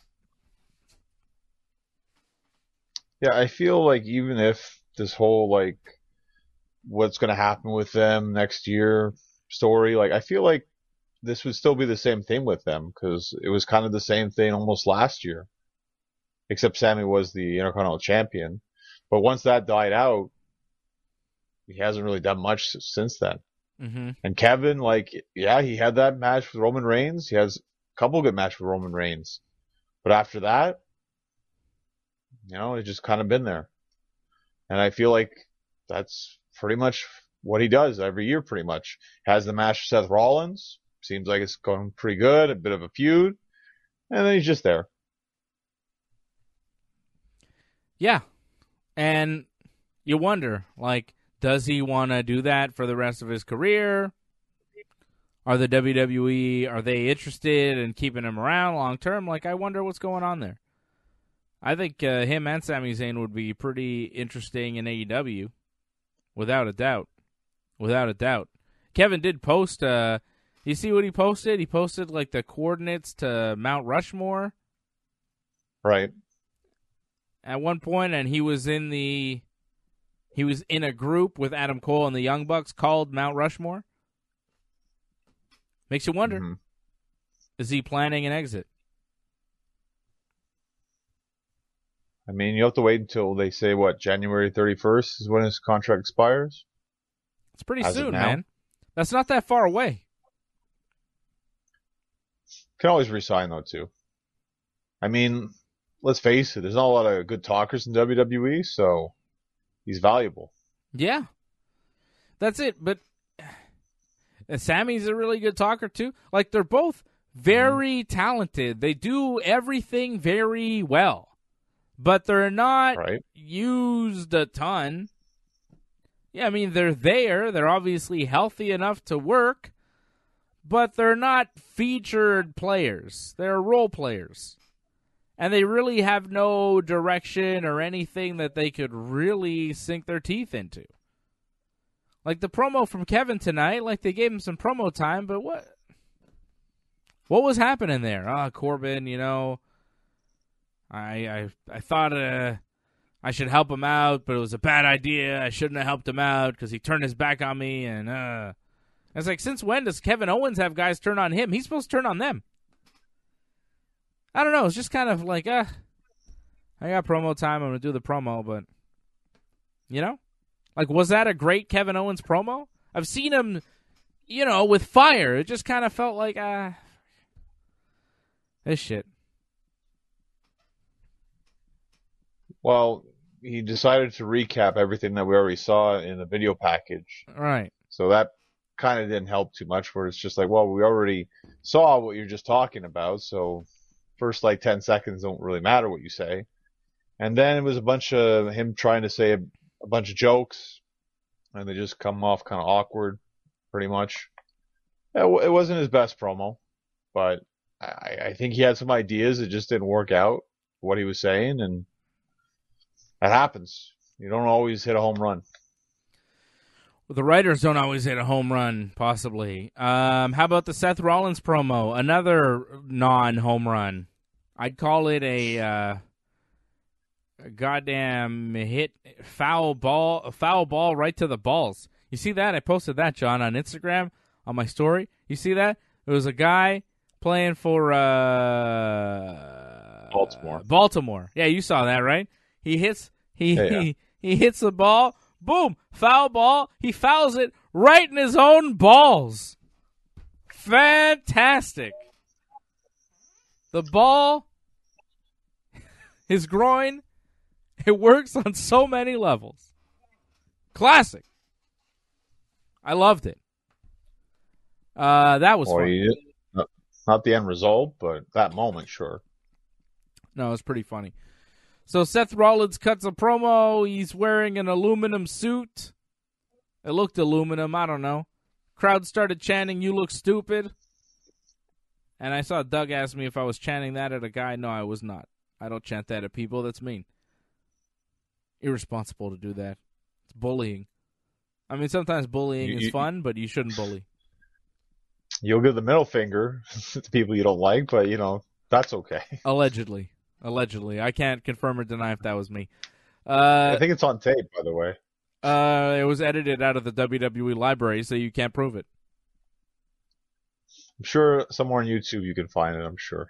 Yeah, I feel like even if this whole like what's going to happen with them next year story, like I feel like this would still be the same thing with them because it was kind of the same thing almost last year, except Sammy was the Intercontinental Champion. But once that died out, he hasn't really done much s- since then. Mm-hmm. And Kevin, like, yeah, he had that match with Roman Reigns. He has a couple good matches with Roman Reigns. But after that, you know, it's just kind of been there. And I feel like that's pretty much what he does every year, pretty much. Has the match with Seth Rollins. Seems like it's going pretty good, a bit of a feud. And then he's just there. Yeah. And you wonder, like, does he want to do that for the rest of his career? Are the W W E, are they interested in keeping him around long term? Like, I wonder what's going on there. I think uh, him and Sami Zayn would be pretty interesting in A E W, without a doubt. Without a doubt. Kevin did post, uh, you see what he posted? He posted, like, the coordinates to Mount Rushmore. Right. At one point, and he was in the, he was in a group with Adam Cole and the Young Bucks called Mount Rushmore. Makes you wonder, mm-hmm. Is he planning an exit? I mean, you have to wait until they say, what, January thirty-first is when his contract expires? It's pretty As soon, man. That's not that far away. Can always resign, though, too. I mean, let's face it, there's not a lot of good talkers in W W E, so he's valuable. Yeah. That's it, but Sammy's a really good talker, too. Like, they're both very mm-hmm. talented. They do everything very well. But they're not right. used a ton. Yeah, I mean, they're there. They're obviously healthy enough to work. But they're not featured players. They're role players. And they really have no direction or anything that they could really sink their teeth into. Like the promo from Kevin tonight, like they gave him some promo time, but what what was happening there? Ah, oh, Corbin, you know, I I I thought uh, I should help him out, but it was a bad idea. I shouldn't have helped him out because he turned his back on me. And uh, it's like, since when does Kevin Owens have guys turn on him? He's supposed to turn on them. I don't know. It's just kind of like, uh, I got promo time. I'm going to do the promo, but, you know? Like, was that a great Kevin Owens promo? I've seen him, you know, with fire. It just kind of felt like, ah, uh, this shit. Well, he decided to recap everything that we already saw in the video package. Right. So that kind of didn't help too much, where it's just like, well, we already saw what you're just talking about, so first, like, ten seconds don't really matter what you say. And then it was a bunch of him trying to say a, a bunch of jokes, and they just come off kind of awkward, pretty much. It, it wasn't his best promo, but I, I think he had some ideas. It just didn't work out, what he was saying, and that happens. You don't always hit a home run. Well, the writers don't always hit a home run, possibly. Um, how about the Seth Rollins promo? Another non-home run. I'd call it a, uh, a goddamn hit, foul ball, a foul ball right to the balls. You see that? I posted that, John, on Instagram on my story. You see that? It was a guy playing for uh, Baltimore. Baltimore. Yeah, you saw that, right? He hits. He yeah, yeah. he he hits the ball. Boom! Foul ball. He fouls it right in his own balls. Fantastic. The ball, his groin, it works on so many levels. Classic. I loved it. Uh, that was well, fun. You, not the end result, but that moment, sure. No, it was pretty funny. So Seth Rollins cuts a promo. He's wearing an aluminum suit. It looked aluminum. I don't know. Crowd started chanting, "You look stupid." And I saw Doug ask me if I was chanting that at a guy. No, I was not. I don't chant that at people. That's mean. Irresponsible to do that. It's bullying. I mean, sometimes bullying you, is you, fun, but you shouldn't bully. You'll give the middle finger to people you don't like, but, you know, that's okay. Allegedly. Allegedly. I can't confirm or deny if that was me. Uh, I think it's on tape, by the way. Uh, it was edited out of the W W E library, so you can't prove it. I'm sure somewhere on YouTube you can find it, I'm sure.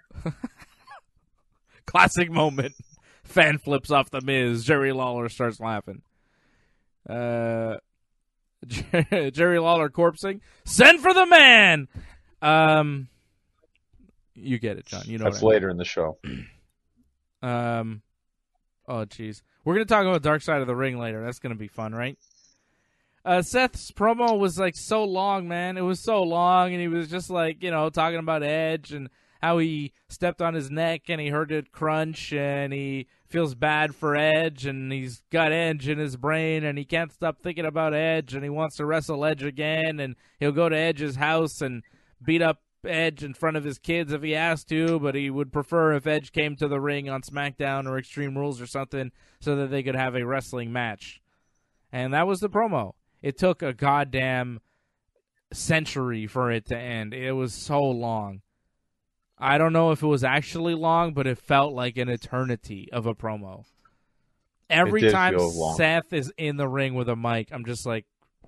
Classic moment. Fan flips off the Miz. Jerry Lawler starts laughing. Uh, Jerry Lawler corpsing. Send for the man! Um, you get it, John. You know That's what I later mean. in the show. Um, oh, jeez. We're going to talk about Dark Side of the Ring later. That's going to be fun, right? Uh, Seth's promo was, like, so long, man. It was so long, and he was just, like, you know, talking about Edge and how he stepped on his neck and he heard it crunch and he feels bad for Edge and he's got Edge in his brain and he can't stop thinking about Edge and he wants to wrestle Edge again and he'll go to Edge's house and beat up Edge in front of his kids if he asked to, but he would prefer if Edge came to the ring on SmackDown or Extreme Rules or something so that they could have a wrestling match. And that was the promo. It took a goddamn century for it to end. It was so long. I don't know if it was actually long, but it felt like an eternity of a promo. Every time Seth is in the ring with a mic, I'm just like,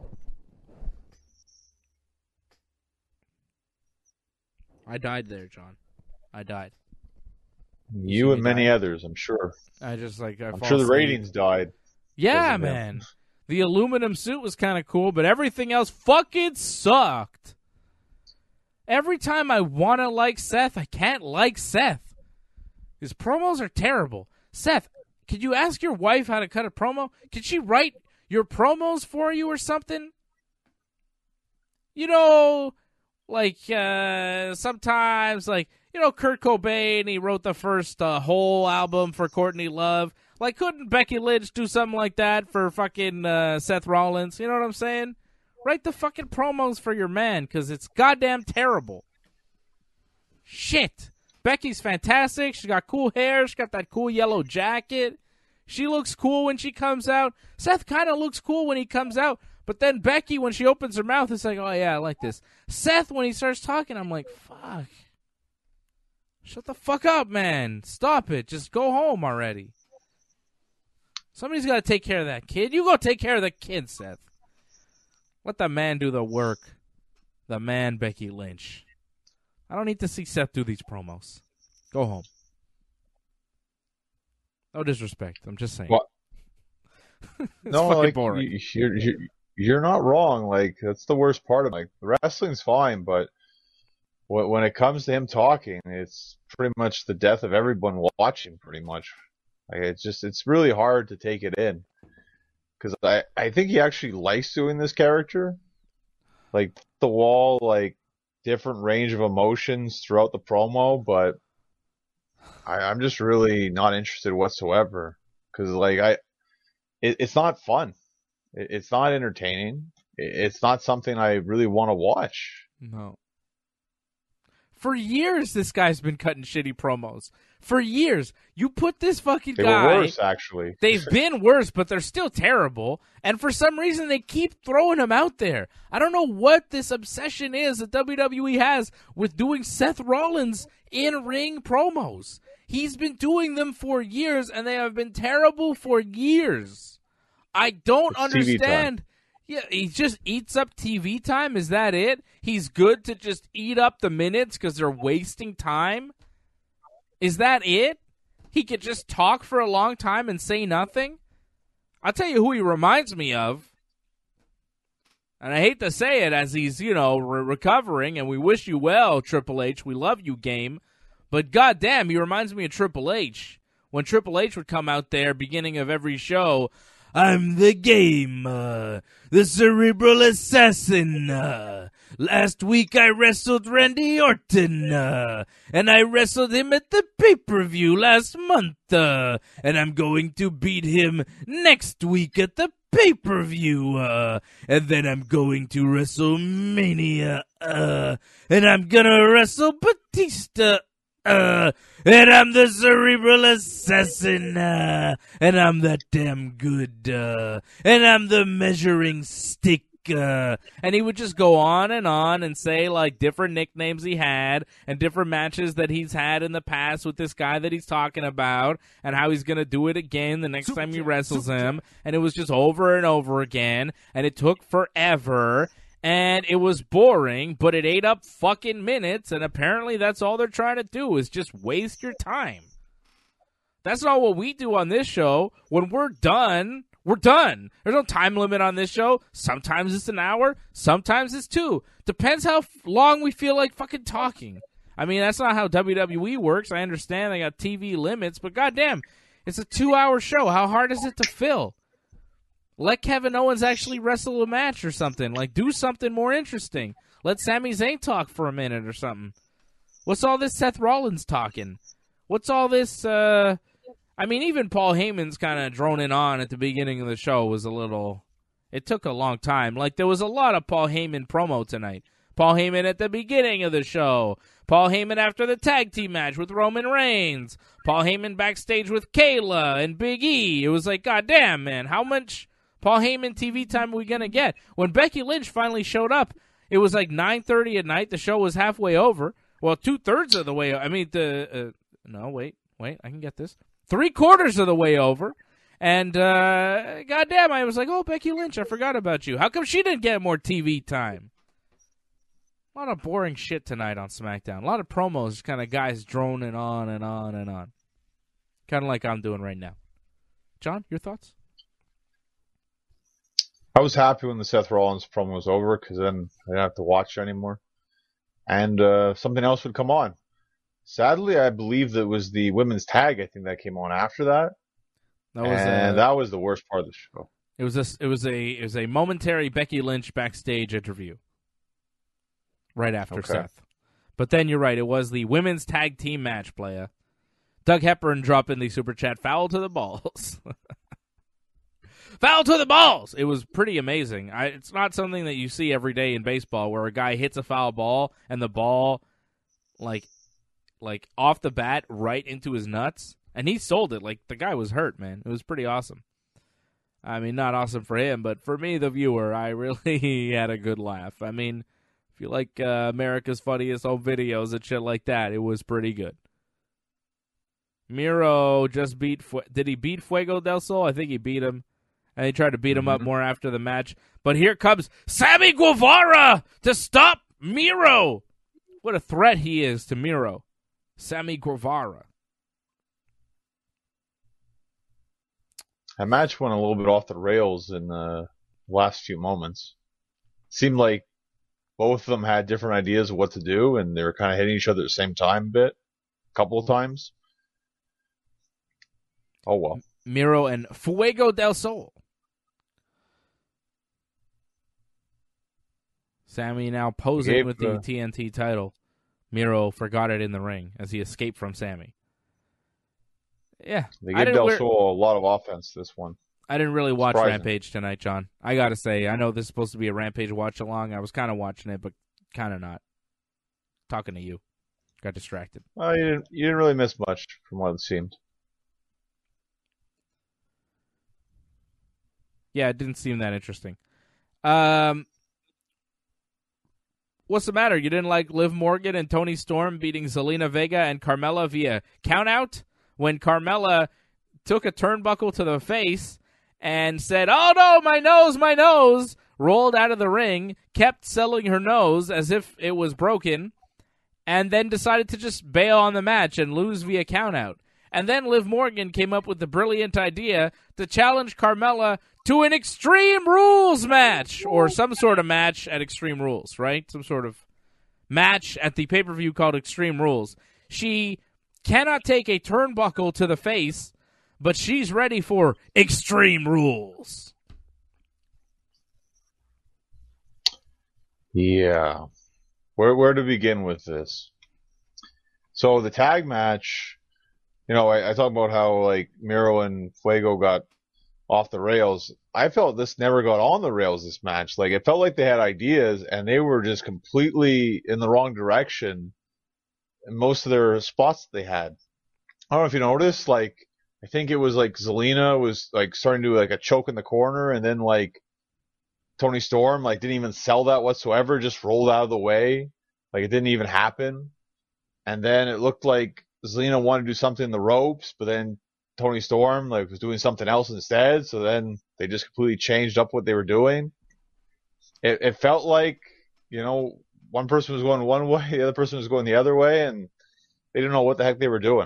I died there, John. I died. You and many died. others, I'm sure. I just like I I'm sure the ratings died. Yeah, man. The aluminum suit was kind of cool, but everything else fucking sucked. Every time I want to like Seth, I can't like Seth. His promos are terrible. Seth, could you ask your wife how to cut a promo? Could she write your promos for you or something? You know, like uh, sometimes, like, you know, Kurt Cobain, he wrote the first uh, whole album for Courtney Love. Like, couldn't Becky Lynch do something like that for fucking uh, Seth Rollins? You know what I'm saying? Write the fucking promos for your man, because it's goddamn terrible. Shit. Becky's fantastic. She's got cool hair. She's got that cool yellow jacket. She looks cool when she comes out. Seth kind of looks cool when he comes out. But then Becky, when she opens her mouth, it's like, oh, yeah, I like this. Seth, when he starts talking, I'm like, fuck. Shut the fuck up, man. Stop it. Just go home already. Somebody's got to take care of that kid. You go take care of the kid, Seth. Let the man do the work. The man, Becky Lynch. I don't need to see Seth do these promos. Go home. No disrespect. I'm just saying. What? It's no, fucking like, boring. You, you're, you're, you're not wrong. Like, that's the worst part of it. Like, the wrestling's fine, but when it comes to him talking, it's pretty much the death of everyone watching, pretty much. Like, it's just, it's really hard to take it in. Because I, I think he actually likes doing this character. Like, the wall, like, different range of emotions throughout the promo, but I, I'm just really not interested whatsoever. Because, like, I, it, it's not fun. It, it's not entertaining. It, it's not something I really want to watch. No. For years, this guy's been cutting shitty promos. For years. You put this fucking they guy... They were worse, actually. They've been worse, but they're still terrible. And for some reason, they keep throwing him out there. I don't know what this obsession is that W W E has with doing Seth Rollins in-ring promos. He's been doing them for years, and they have been terrible for years. I don't it's understand... Yeah, he just eats up T V time? Is that it? He's good to just eat up the minutes because they're wasting time? Is that it? He could just talk for a long time and say nothing? I'll tell you who he reminds me of. And I hate to say it as he's, you know, re- recovering, and we wish you well, Triple H. We love you, game. But goddamn, he reminds me of Triple H. When Triple H would come out there beginning of every show, I'm the game, uh, the cerebral assassin. Uh, last week I wrestled Randy Orton, uh, and I wrestled him at the pay-per-view last month, uh, and I'm going to beat him next week at the pay-per-view, uh, and then I'm going to WrestleMania, uh, and I'm gonna wrestle Batista, Uh, and I'm the cerebral assassin, uh, and I'm that damn good, uh, and I'm the measuring stick, uh, and he would just go on and on and say, like, different nicknames he had and different matches that he's had in the past with this guy that he's talking about and how he's gonna do it again the next time he wrestles him, and it was just over and over again, and it took forever. And it was boring, but it ate up fucking minutes, and apparently that's all they're trying to do is just waste your time. That's not what we do on this show. When we're done, we're done. There's no time limit on this show. Sometimes it's an hour, sometimes it's two. Depends how long we feel like fucking talking. I mean, that's not how W W E works. I understand they got T V limits, but goddamn, it's a two-hour show. How hard is it to fill? Let Kevin Owens actually wrestle a match or something. Like, do something more interesting. Let Sami Zayn talk for a minute or something. What's all this Seth Rollins talking? What's all this, uh... I mean, even Paul Heyman's kind of droning on at the beginning of the show was a little... It took a long time. Like, there was a lot of Paul Heyman promo tonight. Paul Heyman at the beginning of the show. Paul Heyman after the tag team match with Roman Reigns. Paul Heyman backstage with Kayla and Big E. It was like, God damn, man, how much Paul Heyman T V time are we going to get? When Becky Lynch finally showed up, it was like nine thirty at night. The show was halfway over. Well, two-thirds of the way. I mean, the uh, no, wait, wait, I can get this. Three-quarters of the way over. And, uh, goddamn, I was like, oh, Becky Lynch, I forgot about you. How come she didn't get more T V time? A lot of boring shit tonight on SmackDown. A lot of promos, kind of guys droning on and on and on. Kind of like I'm doing right now. John, your thoughts? I was happy when the Seth Rollins promo was over because then I didn't have to watch it anymore. And uh, something else would come on. Sadly, I believe that it was the women's tag, I think, that came on after that. That was and a, that was the worst part of the show. It was a, it was a it was a momentary Becky Lynch backstage interview. Right after okay. Seth. But then you're right, it was the women's tag team match, playa. Doug Hepburn dropping the super chat, foul to the balls. Foul to the balls! It was pretty amazing. I, it's not something that you see every day in baseball where a guy hits a foul ball and the ball, like, like off the bat, right into his nuts. And he sold it. Like, the guy was hurt, man. It was pretty awesome. I mean, not awesome for him, but for me, the viewer, I really had a good laugh. I mean, if you like uh, America's Funniest Home Videos and shit like that, it was pretty good. Miro just beat... Fu- Did he beat Fuego del Sol? I think he beat him. And he tried to beat him mm-hmm. up more after the match. But here comes Sammy Guevara to stop Miro. What a threat he is to Miro. Sammy Guevara. That match went a little bit off the rails in the last few moments. Seemed like both of them had different ideas of what to do, and they were kind of hitting each other at the same time a bit, a couple of times. Oh, well. Miro and Fuego del Sol. Sammy now posing gave, with the uh, T N T title. Miro forgot it in the ring as he escaped from Sammy. Yeah. They gave Del Sol a lot of offense this one. I didn't really watch Surprising. Rampage tonight, John. I got to say, I know this is supposed to be a Rampage watch-along. I was kind of watching it, but kind of not. Talking to you. Got distracted. Well, you didn't, you didn't really miss much from what it seemed. Yeah, it didn't seem that interesting. Um, what's the matter? You didn't like Liv Morgan and Toni Storm beating Zelina Vega and Carmella via countout? When Carmella took a turnbuckle to the face and said, oh no, my nose, my nose, rolled out of the ring, kept selling her nose as if it was broken, and then decided to just bail on the match and lose via countout. And then Liv Morgan came up with the brilliant idea to challenge Carmella to an Extreme Rules match, or some sort of match at Extreme Rules, right? Some sort of match at the pay-per-view called Extreme Rules. She cannot take a turnbuckle to the face, but she's ready for Extreme Rules. Yeah. Where where to begin with this? So the tag match, you know, I, I talk about how like Miro and Fuego got off the rails. I felt this never got on the rails, this match. Like, it felt like they had ideas and they were just completely in the wrong direction in most of their spots that they had. I don't know if you noticed, like, I think it was like Zelina was like starting to do like a choke in the corner, and then like Toni Storm like didn't even sell that whatsoever, just rolled out of the way. Like, it didn't even happen. And then it looked like Zelina wanted to do something in the ropes, but then Toni Storm like was doing something else instead. So then they just completely changed up what they were doing. It, it felt like, you know, one person was going one way, the other person was going the other way, and they didn't know what the heck they were doing.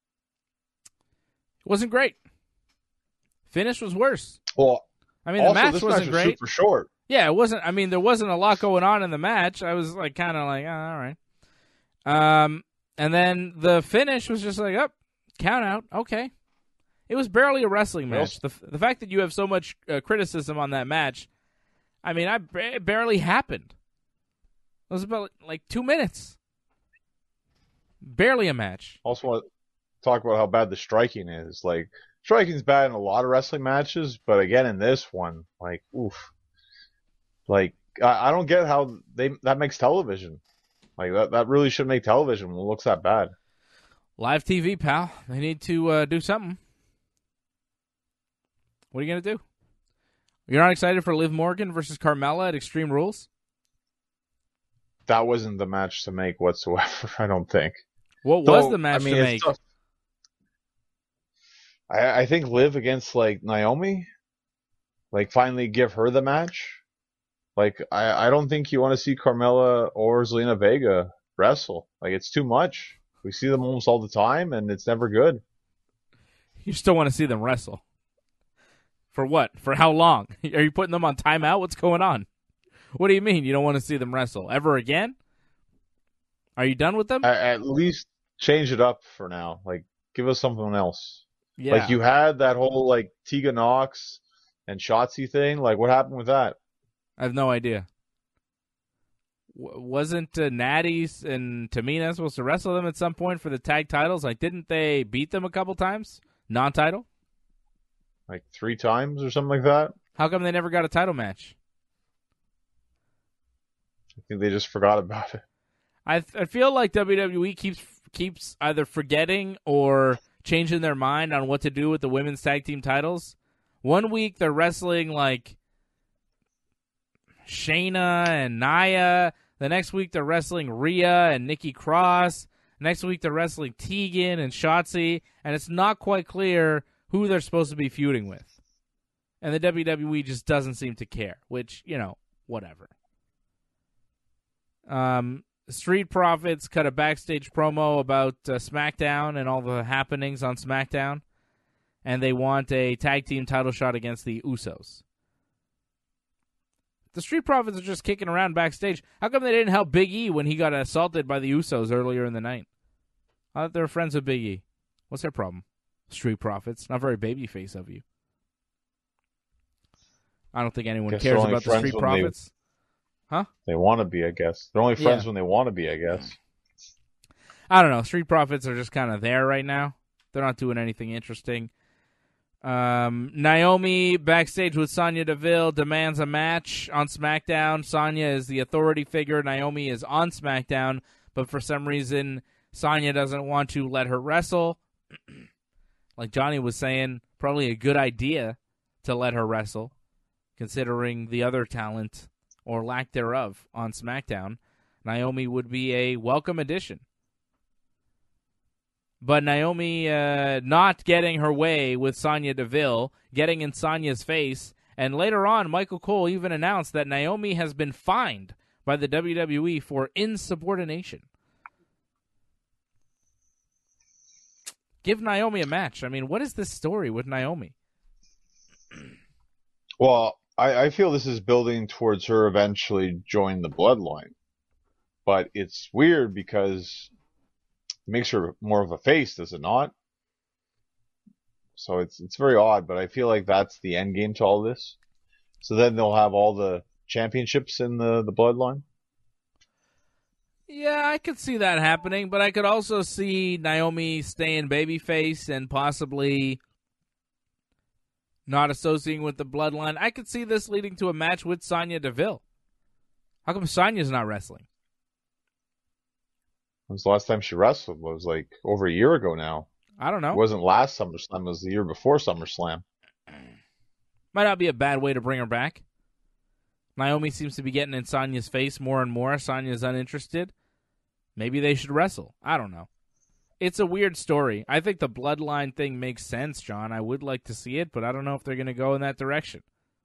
It wasn't great. Finish was worse. Well, I mean, also, the match this wasn't match was great. Super short. Yeah, it wasn't. I mean, there wasn't a lot going on in the match. I was like, kind of like, oh, all right. Um, and then the finish was just like, oh, count out. Okay. It was barely a wrestling match. The the fact that you have so much uh, criticism on that match, I mean, I it barely happened. It was about like two minutes. Barely a match. Also want to talk about how bad the striking is. Like, striking's bad in a lot of wrestling matches, but again in this one, like, oof. Like, I, I don't get how they that makes television. Like that that really should make television when it looks that bad. Live T V, pal. They need to uh, do something. What are you going to do? You're not excited for Liv Morgan versus Carmella at Extreme Rules? That wasn't the match to make whatsoever, I don't think. What So, was the match I mean, to it's make? tough. I, I think Liv against like Naomi, like finally give her the match. Like I, I don't think you want to see Carmella or Zelina Vega wrestle. Like it's too much. We see them almost all the time, and it's never good. You still want to see them wrestle. For what? For how long? Are you putting them on timeout? What's going on? What do you mean you don't want to see them wrestle? Ever again? Are you done with them? At, at least change it up for now. Like give us something else. Yeah. Like you had that whole like Tegan Knox and Shotzi thing. Like what happened with that? I have no idea. W- wasn't uh, Natty and Tamina supposed to wrestle them at some point for the tag titles? Like, didn't they beat them a couple times? Non-title? Like three times or something like that. How come they never got a title match? I think they just forgot about it. I I feel like W W E keeps keeps either forgetting or changing their mind on what to do with the women's tag team titles. One week they're wrestling like Shayna and Nia. The next week they're wrestling Rhea and Nikki Cross. Next week they're wrestling Tegan and Shotzi, and it's not quite clear who they're supposed to be feuding with. And the W W E just doesn't seem to care, which, you know, whatever. Um, Street Profits cut a backstage promo about uh, SmackDown and all the happenings on SmackDown, and they want a tag team title shot against the Usos. The Street Profits are just kicking around backstage. How come they didn't help Big E when he got assaulted by the Usos earlier in the night? I thought they were friends with Big E. What's their problem? Street Profits. Not very babyface of you. I don't think anyone Guess cares they're only about the friends Street when they- Profits. Huh? They want to be, I guess. They're only friends Yeah. when they want to be, I guess. I don't know. Street Profits are just kind of there right now. They're not doing anything interesting. Um, Naomi backstage with Sonya Deville demands a match on SmackDown. Sonya is the authority figure. Naomi is on SmackDown, but for some reason, Sonya doesn't want to let her wrestle. Like Johnny was saying, probably a good idea to let her wrestle, considering the other talent or lack thereof on SmackDown. Naomi would be a welcome addition. But Naomi uh, not getting her way with Sonya Deville, getting in Sonya's face, and later on, Michael Cole even announced that Naomi has been fined by the W W E for insubordination. Give Naomi a match. I mean, what is this story with Naomi? Well, I, I feel this is building towards her eventually joining the bloodline. But it's weird because it makes her more of a face, does it not? So it's it's very odd, but I feel like that's the end game to all this. So then they'll have all the championships in the, the bloodline. Yeah, I could see that happening, but I could also see Naomi staying babyface and possibly not associating with the bloodline. I could see this leading to a match with Sonya Deville. How come Sonya's not wrestling? When's the last time she wrestled? It was like over a year ago now. I don't know. It wasn't last SummerSlam, it was the year before SummerSlam. Might not be a bad way to bring her back. Naomi seems to be getting in Sonya's face more and more. Sonya's uninterested. Maybe they should wrestle. I don't know. It's a weird story. I think the bloodline thing makes sense, John. I would like to see it, but I don't know if they're going to go in that direction.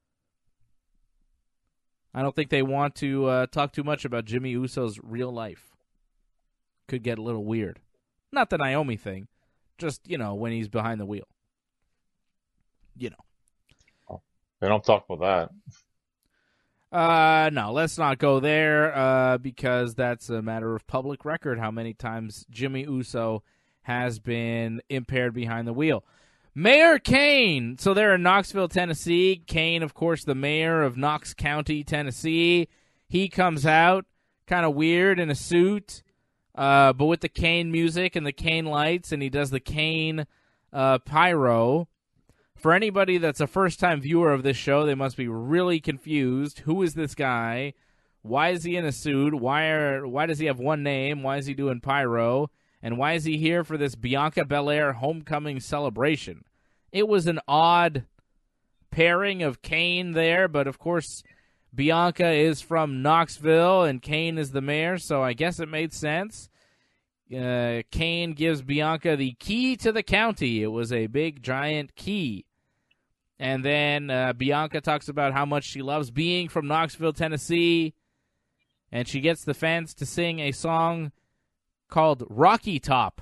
I don't think they want to uh, talk too much about Jimmy Uso's real life. Could get a little weird. Not the Naomi thing. Just, you know, when he's behind the wheel. You know. They don't talk about that. Uh, no, let's not go there uh, because that's a matter of public record how many times Jimmy Uso has been impaired behind the wheel. Mayor Kane. So they're in Knoxville, Tennessee. Kane, of course, the mayor of Knox County, Tennessee. He comes out kind of weird in a suit, uh, but with the Kane music and the Kane lights, and he does the Kane uh, pyro. For anybody that's a first-time viewer of this show, they must be really confused. Who is this guy? Why is he in a suit? Why are why does he have one name? Why is he doing pyro? And why is he here for this Bianca Belair homecoming celebration? It was an odd pairing of Kane there, but of course Bianca is from Knoxville and Kane is the mayor, so I guess it made sense. Uh, Kane gives Bianca the key to the county. It was a big, giant key. And then uh, Bianca talks about how much she loves being from Knoxville, Tennessee. And she gets the fans to sing a song called Rocky Top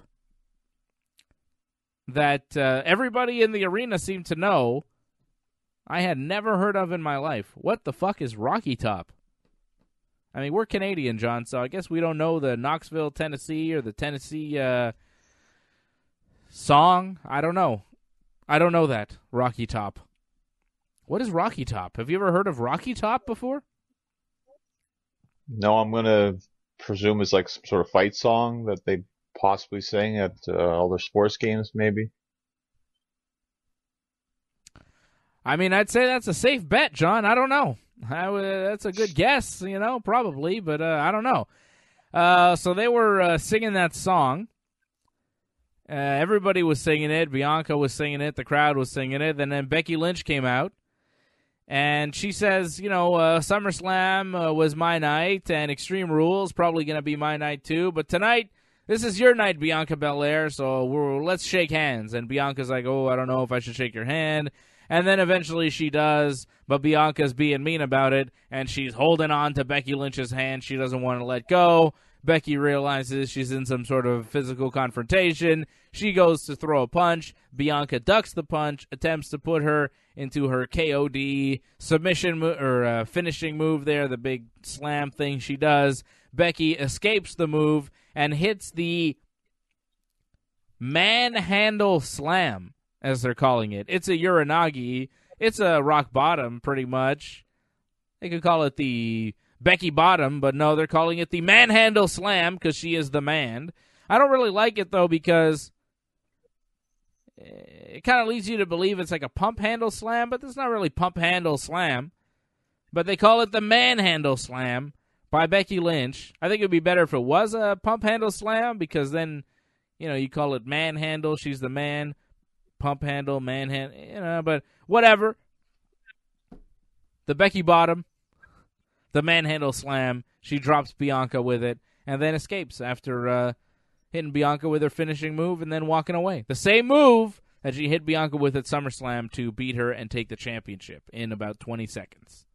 that uh, everybody in the arena seemed to know. I had never heard of in my life. What the fuck is Rocky Top? I mean, we're Canadian, John, so I guess we don't know the Knoxville, Tennessee, or the Tennessee uh, song. I don't know. I don't know that, Rocky Top. What is Rocky Top? Have you ever heard of Rocky Top before? No, I'm going to presume it's like some sort of fight song that they possibly sing at uh, all their sports games, maybe. I mean, I'd say that's a safe bet, John. I don't know. I, uh, that's a good guess, you know, probably, but uh, I don't know. Uh, so they were uh, singing that song. Uh, everybody was singing it. Bianca was singing it. The crowd was singing it. And then Becky Lynch came out. And she says, you know, uh, SummerSlam uh, was my night, and Extreme Rules probably going to be my night too. But tonight, this is your night, Bianca Belair, so we're, let's shake hands. And Bianca's like, oh, I don't know if I should shake your hand. And then eventually she does, but Bianca's being mean about it, and she's holding on to Becky Lynch's hand. She doesn't want to let go. Becky realizes she's in some sort of physical confrontation. She goes to throw a punch. Bianca ducks the punch, attempts to put her into her K O D submission mo- or uh, finishing move there, the big slam thing she does. Becky escapes the move and hits the manhandle slam, as they're calling it. It's a Uranagi. It's a rock bottom, pretty much. They could call it the Becky Bottom, but no, they're calling it the manhandle slam because she is the man. I don't really like it, though, because it kind of leads you to believe it's like a pump handle slam, but it's not really pump handle slam. But they call it the manhandle slam by Becky Lynch. I think it would be better if it was a pump handle slam, because then, you know, you call it manhandle, she's the man, pump handle, manhandle, you know, but whatever. The Becky Bottom, the manhandle slam, she drops Bianca with it, and then escapes after uh, hitting Bianca with her finishing move and then walking away. The same move that she hit Bianca with at SummerSlam to beat her and take the championship in about twenty seconds.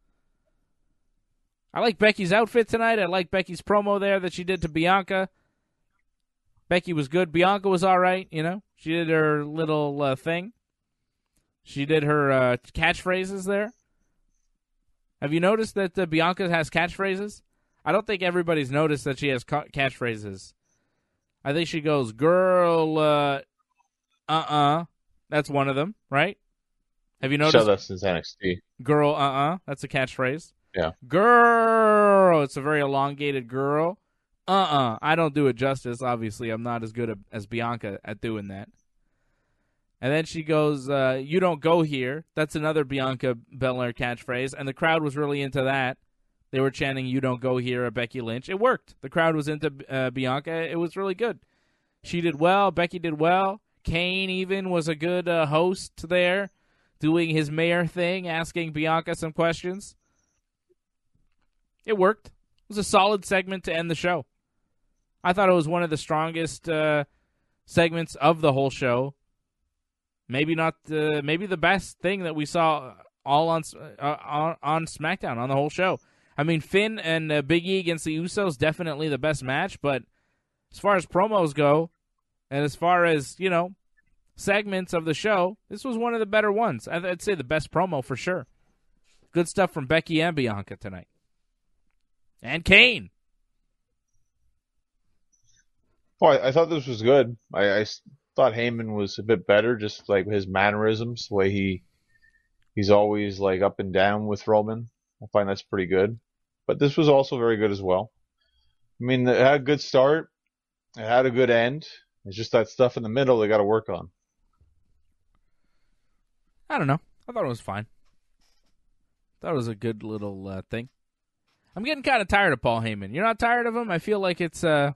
I like Becky's outfit tonight. I like Becky's promo there that she did to Bianca. Becky was good. Bianca was all right, you know. She did her little uh, thing. She did her uh, catchphrases there. Have you noticed that uh, Bianca has catchphrases? I don't think everybody's noticed that she has ca- catchphrases. I think she goes, girl, uh, uh-uh. That's one of them, right? Have you noticed? So that's since N X T. Girl, uh-uh. That's a catchphrase. Yeah. Girl. It's a very elongated girl. Uh-uh. I don't do it justice. Obviously, I'm not as good as Bianca at doing that. And then she goes, uh, you don't go here. That's another Bianca Belair catchphrase. And the crowd was really into that. They were chanting, you don't go here at Becky Lynch. It worked. The crowd was into uh, Bianca. It was really good. She did well. Becky did well. Kane even was a good uh, host there, doing his mayor thing, asking Bianca some questions. It worked. It was a solid segment to end the show. I thought it was one of the strongest uh, segments of the whole show. Maybe not. Uh, maybe the best thing that we saw all on uh, on, on SmackDown on the whole show. I mean, Finn and uh, Big E against the Usos, definitely the best match. But as far as promos go, and as far as, you know, segments of the show, this was one of the better ones. I'd say the best promo for sure. Good stuff from Becky and Bianca tonight, and Kane. Oh, I, I thought this was good. I, I thought Heyman was a bit better, just like his mannerisms, the way he he's always like up and down with Roman. I find that's pretty good. But this was also very good as well. I mean, it had a good start. It had a good end. It's just that stuff in the middle they got to work on. I don't know. I thought it was fine. Thought it was a good little uh, thing. I'm getting kind of tired of Paul Heyman. You're not tired of him? I feel like it's uh,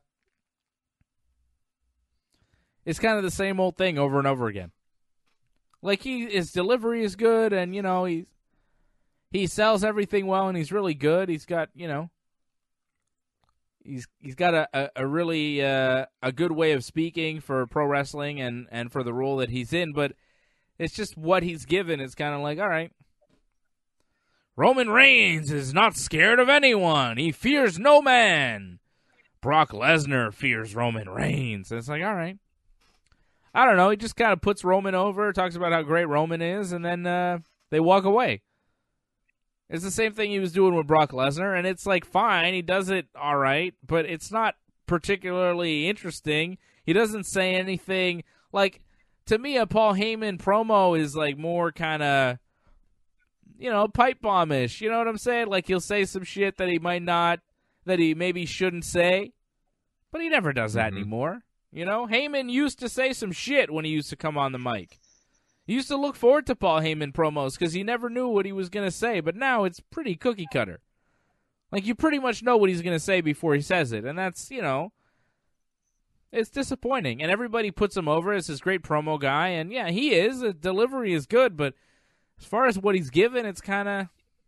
it's kind of the same old thing over and over again. Like he, his delivery is good, and you know he's he sells everything well, and he's really good. He's got you know he's he's got a a, a really uh, a good way of speaking for pro wrestling and and for the role that he's in, but it's just what he's given. It's kind of like, all right. Roman Reigns is not scared of anyone. He fears no man. Brock Lesnar fears Roman Reigns. And it's like, all right. I don't know. He just kind of puts Roman over, talks about how great Roman is, and then uh, they walk away. It's the same thing he was doing with Brock Lesnar, and it's like, fine. He does it all right, but it's not particularly interesting. He doesn't say anything. Like, to me, a Paul Heyman promo is like more kind of, you know, pipe bomb-ish. You know what I'm saying? Like, he'll say some shit that he might not, that he maybe shouldn't say. But he never does that mm-hmm. anymore. You know? Heyman used to say some shit when he used to come on the mic. He used to look forward to Paul Heyman promos because he never knew what he was going to say. But now it's pretty cookie-cutter. Like, you pretty much know what he's going to say before he says it. And that's, you know, it's disappointing. And everybody puts him over as this great promo guy. And, yeah, he is. The delivery is good, but as far as what he's given, it's kind of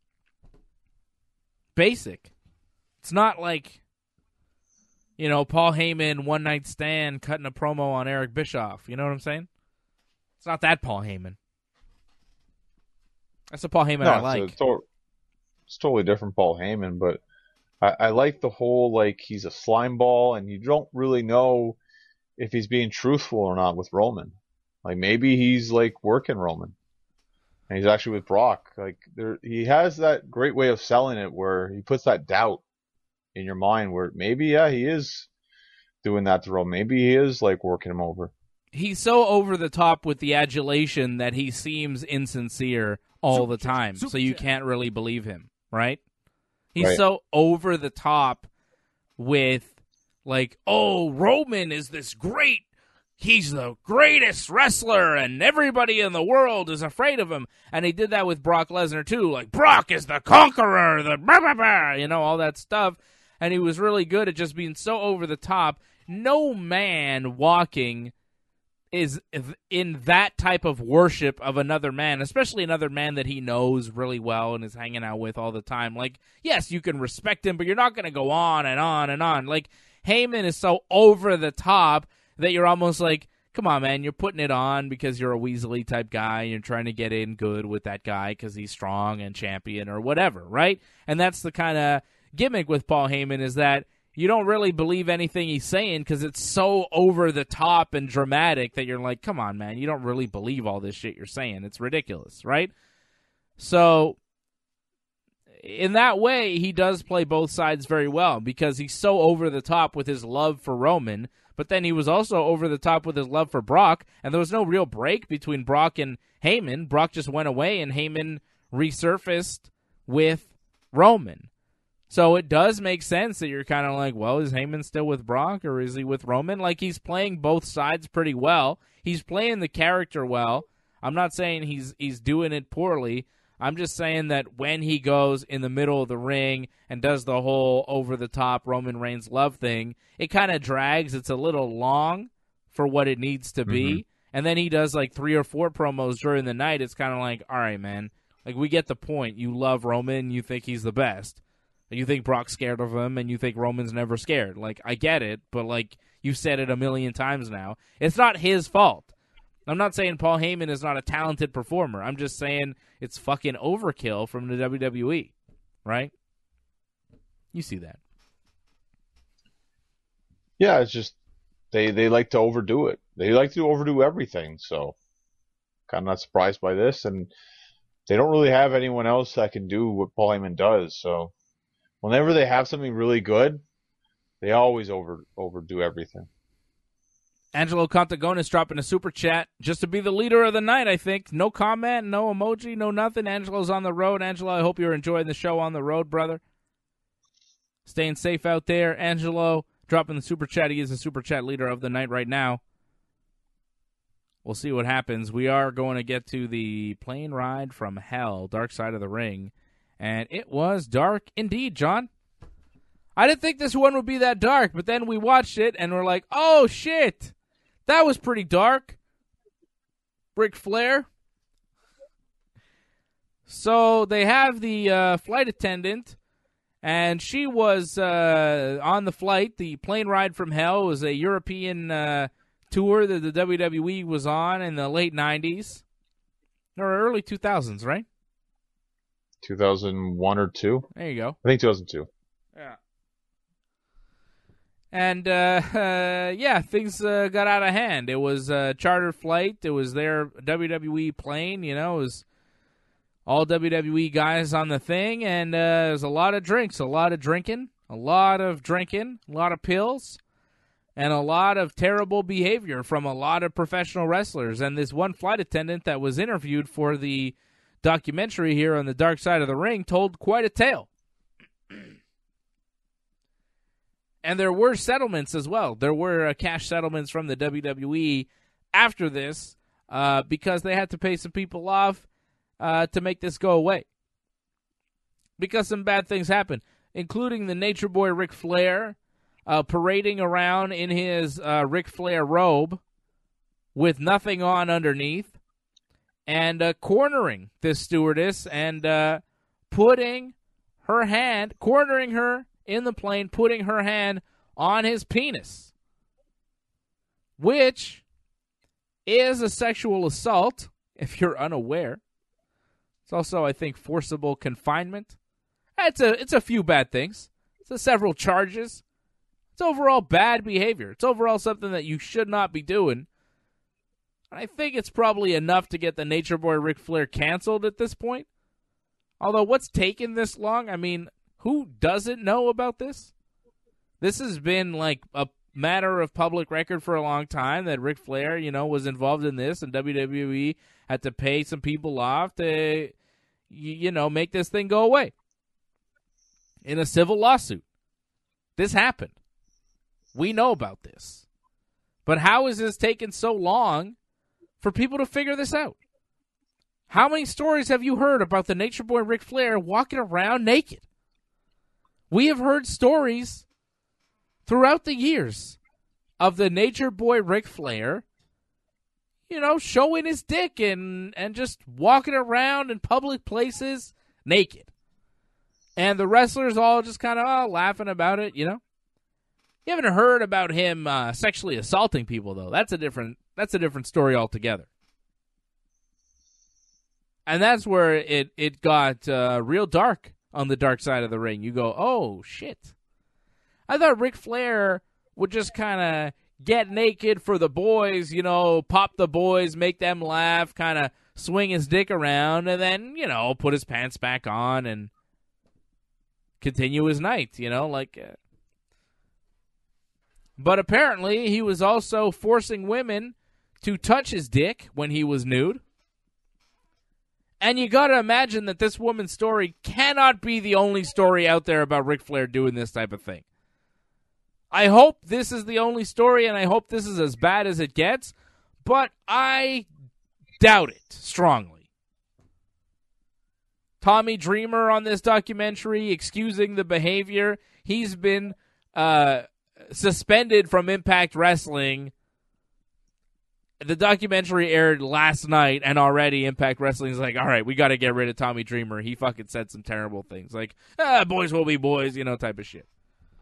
basic. It's not like, you know, Paul Heyman, one night stand, cutting a promo on Eric Bischoff. You know what I'm saying? It's not that Paul Heyman. That's the Paul Heyman no, I like. It's, a to- it's totally different Paul Heyman, but I-, I like the whole, like, he's a slime ball, and you don't really know if he's being truthful or not with Roman. Like, maybe he's, like, working Roman. And he's actually with Brock. Like there, he has that great way of selling it where he puts that doubt in your mind where maybe, yeah, he is doing that to Roman. Maybe he is like working him over. He's so over the top with the adulation that he seems insincere all super the time. Super so you can't really believe him, right? He's right. so over the top with like, oh, Roman is this great. He's the greatest wrestler, and everybody in the world is afraid of him. And he did that with Brock Lesnar, too. Like, Brock is the conqueror, the blah, blah, blah, you know, all that stuff. And he was really good at just being so over the top. No man walking is in that type of worship of another man, especially another man that he knows really well and is hanging out with all the time. Like, yes, you can respect him, but you're not going to go on and on and on. Like, Heyman is so over the top that you're almost like, come on, man, you're putting it on because you're a Weasley type guy. And you're trying to get in good with that guy because he's strong and champion or whatever, right? And that's the kind of gimmick with Paul Heyman is that you don't really believe anything he's saying because it's so over the top and dramatic that you're like, come on, man, you don't really believe all this shit you're saying. It's ridiculous, right? So in that way, he does play both sides very well because he's so over the top with his love for Roman. But then he was also over the top with his love for Brock, and there was no real break between Brock and Heyman. Brock just went away, and Heyman resurfaced with Roman. So it does make sense that you're kind of like, well, is Heyman still with Brock, or is he with Roman? Like, he's playing both sides pretty well. He's playing the character well. I'm not saying he's he's doing it poorly. I'm just saying that when he goes in the middle of the ring and does the whole over-the-top Roman Reigns love thing, it kind of drags. It's a little long for what it needs to be. Mm-hmm. And then he does like three or four promos during the night. It's kind of like, all right, man, like we get the point. You love Roman. You think he's the best. You think Brock's scared of him, and you think Roman's never scared. Like, I get it, but like you've said it a million times now. It's not his fault. I'm not saying Paul Heyman is not a talented performer. I'm just saying it's fucking overkill from the W W E, right? You see that. Yeah, it's just they, they like to overdo it. They like to overdo everything, so kind of not surprised by this. And they don't really have anyone else that can do what Paul Heyman does, so whenever they have something really good, they always over overdo everything. Angelo Contagonis dropping a super chat just to be the leader of the night, I think. No comment, no emoji, no nothing. Angelo's on the road. Angelo, I hope you're enjoying the show on the road, brother. Staying safe out there. Angelo dropping the super chat. He is the super chat leader of the night right now. we'll see what happens. We are going to get to the plane ride from hell, Dark Side of the Ring. And it was dark indeed, John. I didn't think this one would be that dark, but then we watched it and we're like, oh, shit. That was pretty dark. Ric Flair. So they have the uh, flight attendant, and she was uh, on the flight. The plane ride from hell was a European uh, tour that the W W E was on in the late nineties. Or early two thousands, right? two thousand one or two? There you go. I think two thousand two. Yeah. And, uh, uh, yeah, things uh, got out of hand. It was a charter flight. It was their W W E plane, you know. It was all W W E guys on the thing, and uh, there was a lot of drinks, a lot of drinking, a lot of drinking, a lot of pills, and a lot of terrible behavior from a lot of professional wrestlers. And this one flight attendant that was interviewed for the documentary here on the Dark Side of the Ring told quite a tale. And there were settlements as well. There were uh, cash settlements from the W W E after this uh, because they had to pay some people off uh, to make this go away. Because some bad things happened, including the Nature Boy Ric Flair uh, parading around in his uh, Ric Flair robe with nothing on underneath and uh, cornering this stewardess and uh, putting her hand, cornering her in the plane, putting her hand on his penis, which is a sexual assault, if you're unaware. It's also, I think, forcible confinement. It's a, it's a few bad things. It's a several charges. It's overall bad behavior. It's overall something that you should not be doing. I think it's probably enough to get the Nature Boy Ric Flair canceled at this point. Although, what's taken this long? I mean, who doesn't know about this? This has been like a matter of public record for a long time that Ric Flair, you know, was involved in this, and W W E had to pay some people off to, you know, make this thing go away in a civil lawsuit. This happened. We know about this. But how is this taking so long for people to figure this out? How many stories have you heard about the Nature Boy Ric Flair walking around naked? We have heard stories throughout the years of the Nature Boy Ric Flair, you know, showing his dick and, and just walking around in public places naked. And the wrestlers all just kind of oh, laughing about it, you know. You haven't heard about him uh, sexually assaulting people, though. That's a different that's a different story altogether. And that's where it, it got uh, real dark on the Dark Side of the Ring. You go, oh, shit. I thought Ric Flair would just kind of get naked for the boys, you know, pop the boys, make them laugh, kind of swing his dick around, and then, you know, put his pants back on and continue his night, you know, like... Uh... But apparently he was also forcing women to touch his dick when he was nude. And you got to imagine that this woman's story cannot be the only story out there about Ric Flair doing this type of thing. I hope this is the only story, and I hope this is as bad as it gets, but I doubt it strongly. Tommy Dreamer on this documentary excusing the behavior. He's been uh, suspended from Impact Wrestling. The documentary aired last night, and already Impact Wrestling is like, all right, we got to get rid of Tommy Dreamer. He fucking said some terrible things. Like, ah, boys will be boys, you know, type of shit.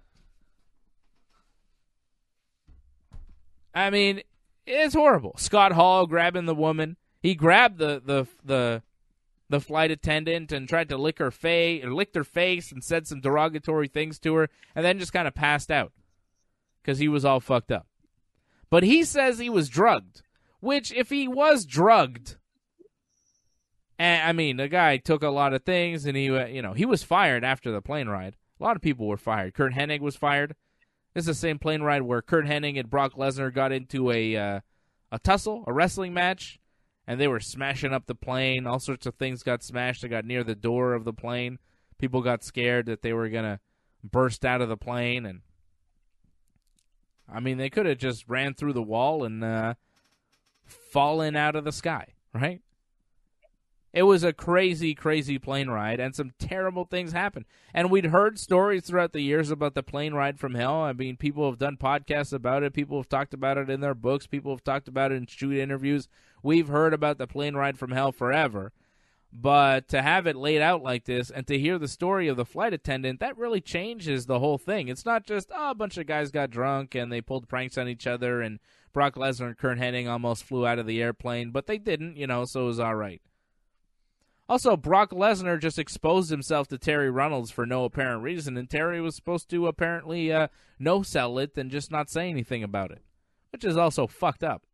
I mean, it's horrible. Scott Hall grabbing the woman. He grabbed the the the, the flight attendant and tried to lick her face, or licked her face, and said some derogatory things to her, and then just kind of passed out because he was all fucked up. But he says he was drugged, which if he was drugged, and I mean, the guy took a lot of things, and he, you know, he was fired after the plane ride. A lot of people were fired. Kurt Hennig was fired. This is the same plane ride where Kurt Hennig and Brock Lesnar got into a uh, a tussle, a wrestling match, and they were smashing up the plane. All sorts of things got smashed. They got near the door of the plane. People got scared that they were going to burst out of the plane. And I mean, they could have just ran through the wall and uh, fallen out of the sky, right? It was a crazy, crazy plane ride, and some terrible things happened. And we'd heard stories throughout the years about the plane ride from hell. I mean, people have done podcasts about it. People have talked about it in their books. People have talked about it in shoot interviews. We've heard about the plane ride from hell forever. But to have it laid out like this and to hear the story of the flight attendant, that really changes the whole thing. It's not just, oh, a bunch of guys got drunk and they pulled pranks on each other and Brock Lesnar and Kurt Hennig almost flew out of the airplane, but they didn't, you know, so it was all right. Also, Brock Lesnar just exposed himself to Terry Reynolds for no apparent reason, and Terry was supposed to apparently uh, no-sell it and just not say anything about it, which is also fucked up.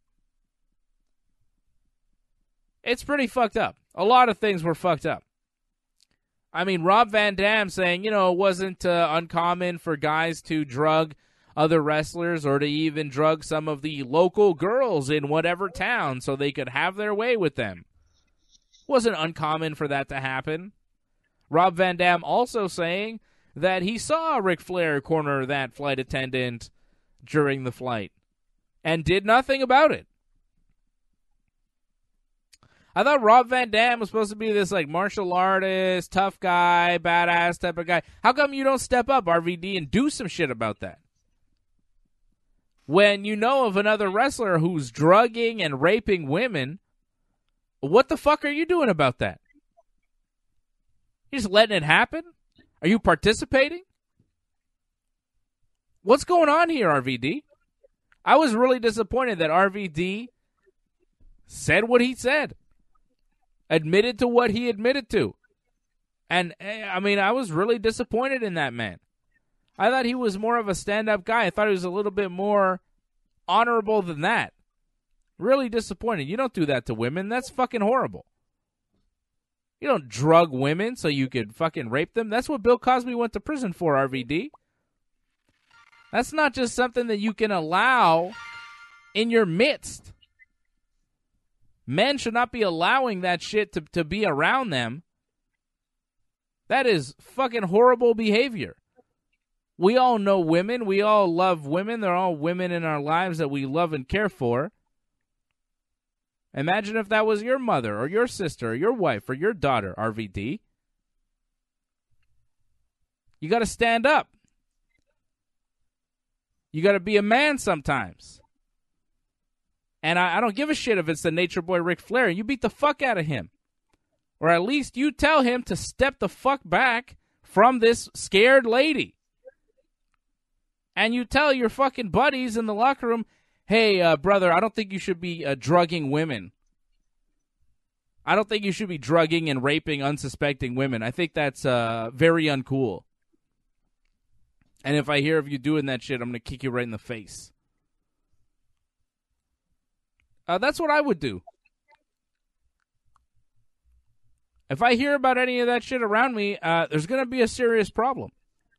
It's pretty fucked up. A lot of things were fucked up. I mean, Rob Van Dam saying, you know, it wasn't uh, uncommon for guys to drug other wrestlers or to even drug some of the local girls in whatever town so they could have their way with them. Wasn't uncommon for that to happen. Rob Van Dam also saying that he saw Ric Flair corner that flight attendant during the flight and did nothing about it. I thought Rob Van Dam was supposed to be this like martial artist, tough guy, badass type of guy. How come you don't step up, R V D, and do some shit about that? When you know of another wrestler who's drugging and raping women, what the fuck are you doing about that? You just letting it happen? Are you participating? What's going on here, R V D? I was really disappointed that R V D said what he said. Admitted to what he admitted to. And, I mean, I was really disappointed in that man. I thought he was more of a stand-up guy. I thought he was a little bit more honorable than that. Really disappointed. You don't do that to women. That's fucking horrible. You don't drug women so you could fucking rape them. That's what Bill Cosby went to prison for, R V D. That's not just something that you can allow in your midst. Men should not be allowing that shit to, to be around them. That is fucking horrible behavior. We all know women. We all love women. They're all women in our lives that we love and care for. Imagine if that was your mother or your sister or your wife or your daughter, R V D. You got to stand up. You got to be a man sometimes. And I, I don't give a shit if it's the Nature Boy Ric Flair. You beat the fuck out of him. Or at least you tell him to step the fuck back from this scared lady. And you tell your fucking buddies in the locker room, hey, uh, brother, I don't think you should be uh, drugging women. I don't think you should be drugging and raping unsuspecting women. I think that's uh, very uncool. And if I hear of you doing that shit, I'm going to kick you right in the face. Uh, that's what I would do. If I hear about any of that shit around me, uh, there's going to be a serious problem.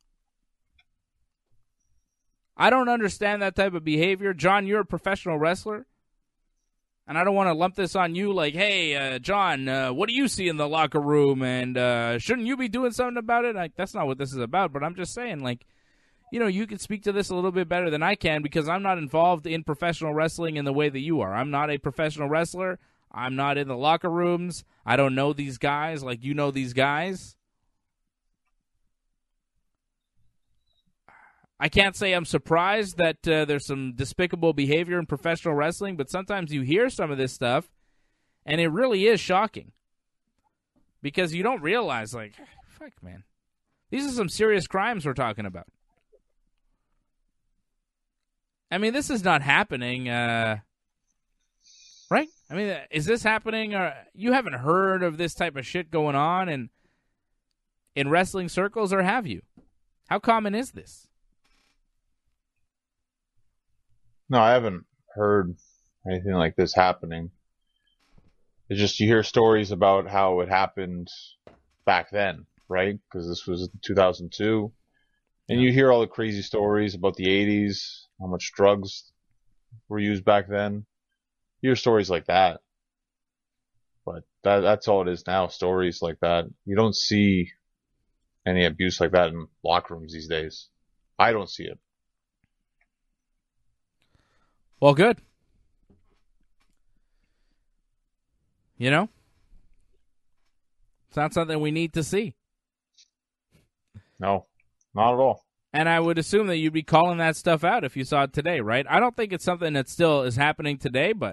I don't understand that type of behavior. John, you're a professional wrestler. And I don't want to lump this on you like, hey, uh, John, uh, what do you see in the locker room? And uh, shouldn't you be doing something about it? Like, that's not what this is about. But I'm just saying, like, you know, you can speak to this a little bit better than I can because I'm not involved in professional wrestling in the way that you are. I'm not a professional wrestler. I'm not in the locker rooms. I don't know these guys like you know these guys. I can't say I'm surprised that uh, there's some despicable behavior in professional wrestling, but sometimes you hear some of this stuff, and it really is shocking. Because you don't realize, like, fuck, man. These are some serious crimes we're talking about. I mean, this is not happening, uh, right? I mean, is this happening? Or you haven't heard of this type of shit going on in, in wrestling circles, or have you? How common is this? No, I haven't heard anything like this happening. It's just you hear stories about how it happened back then, right? Because this was two thousand two. And you hear all the crazy stories about the eighties, how much drugs were used back then. You hear stories like that. But that, that's all it is now, stories like that. You don't see any abuse like that in locker rooms these days. I don't see it. Well, good. You know? It's not something we need to see. No, not at all. And I would assume that you'd be calling that stuff out if you saw it today, right? I don't think it's something that still is happening today, but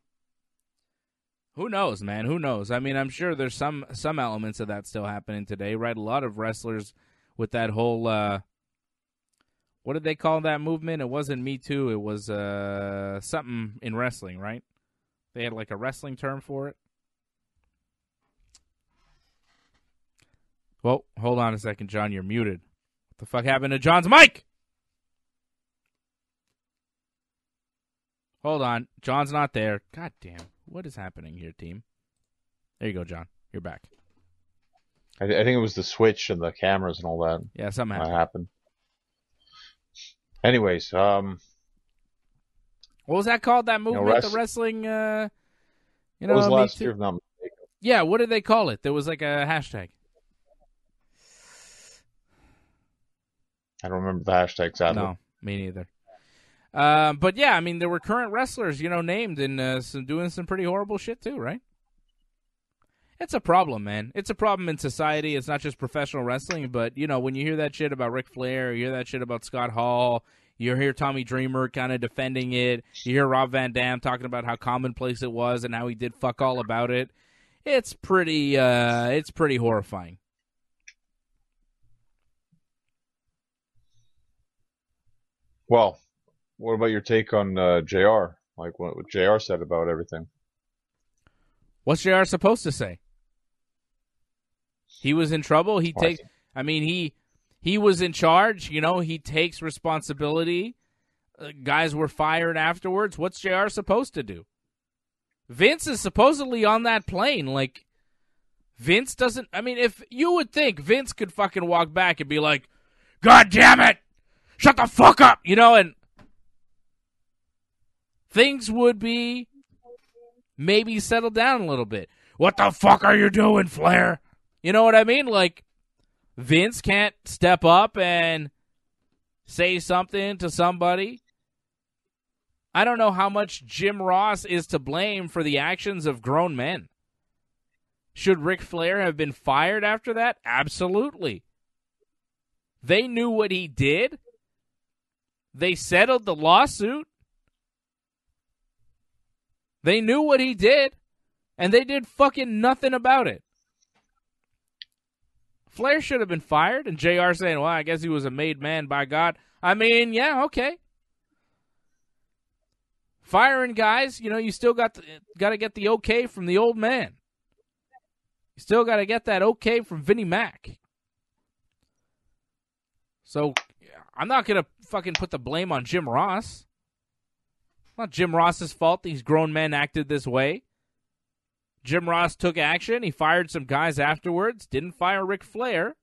who knows, man? Who knows? I mean, I'm sure there's some some elements of that still happening today, right? A lot of wrestlers with that whole, uh, what did they call that movement? It wasn't Me Too. It was uh, something in wrestling, right? They had like a wrestling term for it. Well, hold on a second, John. You're muted. What the fuck happened to John's mic? Hold on. John's not there. God damn. What is happening here, team? There you go, John. You're back. I, I think it was the switch and the cameras and all that. Yeah, something That happened. happened. Anyways, um, What was that called, that movement? You know, rest- the wrestling, uh, you it know, was Me last Too? year, if not mistaken. Yeah, what did they call it? There was like a hashtag. I don't remember the hashtag, sadly. No, me neither. Uh, but yeah, I mean, there were current wrestlers, you know, named and uh, some, doing some pretty horrible shit too, right? It's a problem, man. It's a problem in society. It's not just professional wrestling, but, you know, when you hear that shit about Ric Flair, you hear that shit about Scott Hall, you hear Tommy Dreamer kind of defending it, you hear Rob Van Dam talking about how commonplace it was and how he did fuck all about it. It's pretty, uh, it's pretty horrifying. Well, what about your take on uh, J R? Like what, what J R said about everything? What's J R supposed to say? He was in trouble. He Well, I takes. I mean, he he was in charge. You know, he takes responsibility. Uh, guys were fired afterwards. What's J R supposed to do? Vince is supposedly on that plane. Like, Vince doesn't. I mean, if you would think Vince could fucking walk back and be like, "God damn it, shut the fuck up," you know, and things would be maybe settled down a little bit. What the fuck are you doing, Flair? You know what I mean? Like, Vince can't step up and say something to somebody. I don't know how much Jim Ross is to blame for the actions of grown men. Should Ric Flair have been fired after that? Absolutely. They knew what he did. They settled the lawsuit. They knew what he did, and they did fucking nothing about it. Flair should have been fired, and J R saying, well, I guess he was a made man by God. I mean, yeah, okay. Firing guys, you know, you still got got to get the okay from the old man. You still got to get that okay from Vinnie Mac. So, I'm not going to fucking put the blame on Jim Ross. It's not Jim Ross's fault these grown men acted this way. Jim Ross took action. He fired some guys afterwards. Didn't fire Ric Flair.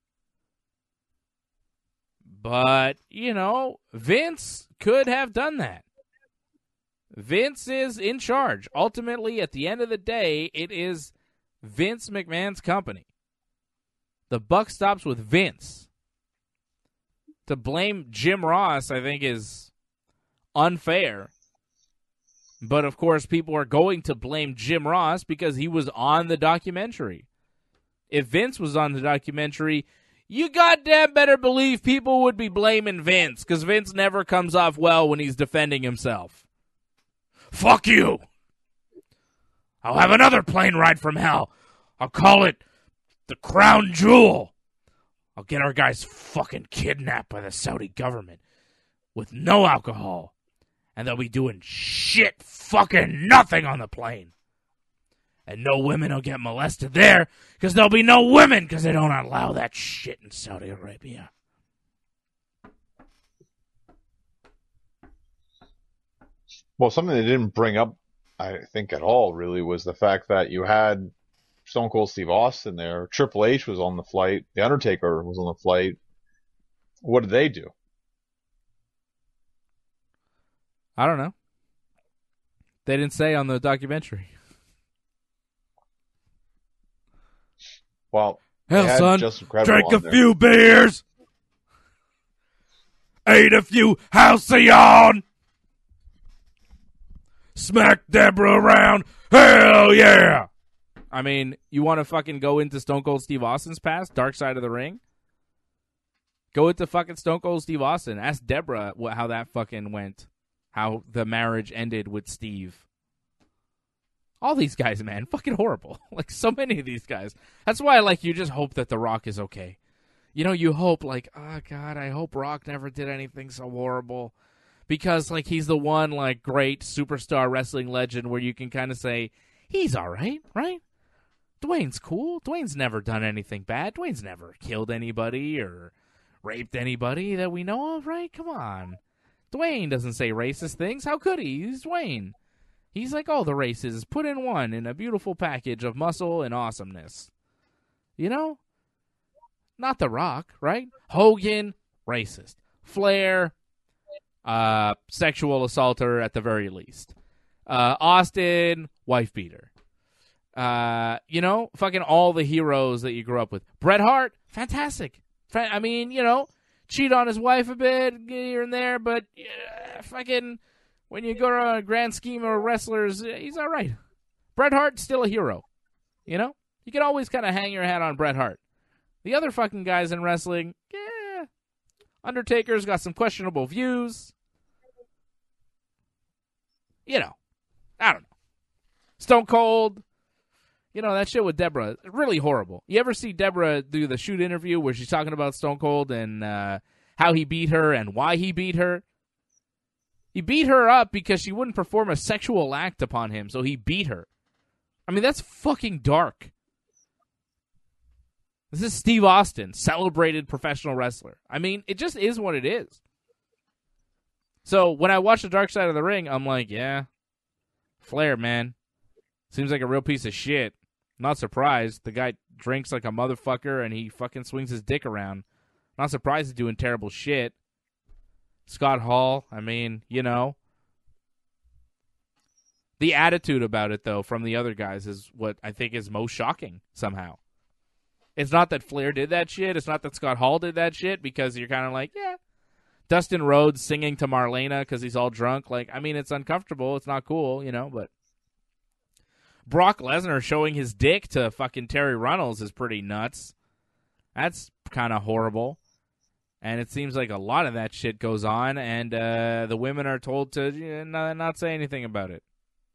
But, you know, Vince could have done that. Vince is in charge. Ultimately, at the end of the day, it is Vince McMahon's company. The buck stops with Vince. To blame Jim Ross, I think, is unfair. But, of course, people are going to blame Jim Ross because he was on the documentary. If Vince was on the documentary, you goddamn better believe people would be blaming Vince because Vince never comes off well when he's defending himself. Fuck you! I'll have another plane ride from hell. I'll call it the Crown Jewel. I'll get our guys fucking kidnapped by the Saudi government with no alcohol. And they'll be doing shit fucking nothing on the plane. And no women will get molested there because there'll be no women because they don't allow that shit in Saudi Arabia. Well, something they didn't bring up, I think, at all, really, was the fact that you had Stone Cold Steve Austin there. Triple H was on the flight. The Undertaker was on the flight. What did they do? I don't know. They didn't say on the documentary. Well, hell, they had son, Justin Credible drank on a there. few beers, ate a few Halcyon, smacked Deborah around. Hell yeah! I mean, you want to fucking go into Stone Cold Steve Austin's past, Dark Side of the Ring? Go into fucking Stone Cold Steve Austin. Ask Deborah what, how that fucking went. How the marriage ended with Steve. All these guys, man, fucking horrible. Like, so many of these guys. That's why, like, you just hope that The Rock is okay. You know, you hope, like, oh, God, I hope Rock never did anything so horrible. Because, like, he's the one, like, great superstar wrestling legend where you can kind of say, he's all right, right? Dwayne's cool. Dwayne's never done anything bad. Dwayne's never killed anybody or raped anybody that we know of, right? Come on. Dwayne doesn't say racist things. How could he? He's Dwayne. He's like all the races put in one in a beautiful package of muscle and awesomeness. You know? Not The Rock, right? Hogan, racist. Flair, uh, sexual assaulter at the very least. Uh, Austin, wife beater. Uh, you know, fucking all the heroes that you grew up with. Bret Hart, fantastic. I mean, you know, cheat on his wife a bit here and there, but uh, fucking when you go to a grand scheme of wrestlers, he's all right. Bret Hart's still a hero. You know, you can always kind of hang your hat on Bret Hart. The other fucking guys in wrestling, yeah, Undertaker's got some questionable views. You know, I don't know. Stone Cold. You know, that shit with Deborah, really horrible. You ever see Deborah do the shoot interview where she's talking about Stone Cold and uh, how he beat her and why he beat her? He beat her up because she wouldn't perform a sexual act upon him, so he beat her. I mean, that's fucking dark. This is Steve Austin, celebrated professional wrestler. I mean, it just is what it is. So when I watch The Dark Side of the Ring, I'm like, yeah, Flair, man. Seems like a real piece of shit. Not surprised. The guy drinks like a motherfucker and he fucking swings his dick around. Not surprised he's doing terrible shit. Scott Hall, I mean, you know. The attitude about it, though, from the other guys is what I think is most shocking somehow. It's not that Flair did that shit. It's not that Scott Hall did that shit because you're kind of like, yeah. Dustin Rhodes singing to Marlena because he's all drunk. Like, I mean, it's uncomfortable. It's not cool, you know, but Brock Lesnar showing his dick to fucking Terry Runnels is pretty nuts. That's kind of horrible. And it seems like a lot of that shit goes on, and uh, the women are told to you know, not say anything about it.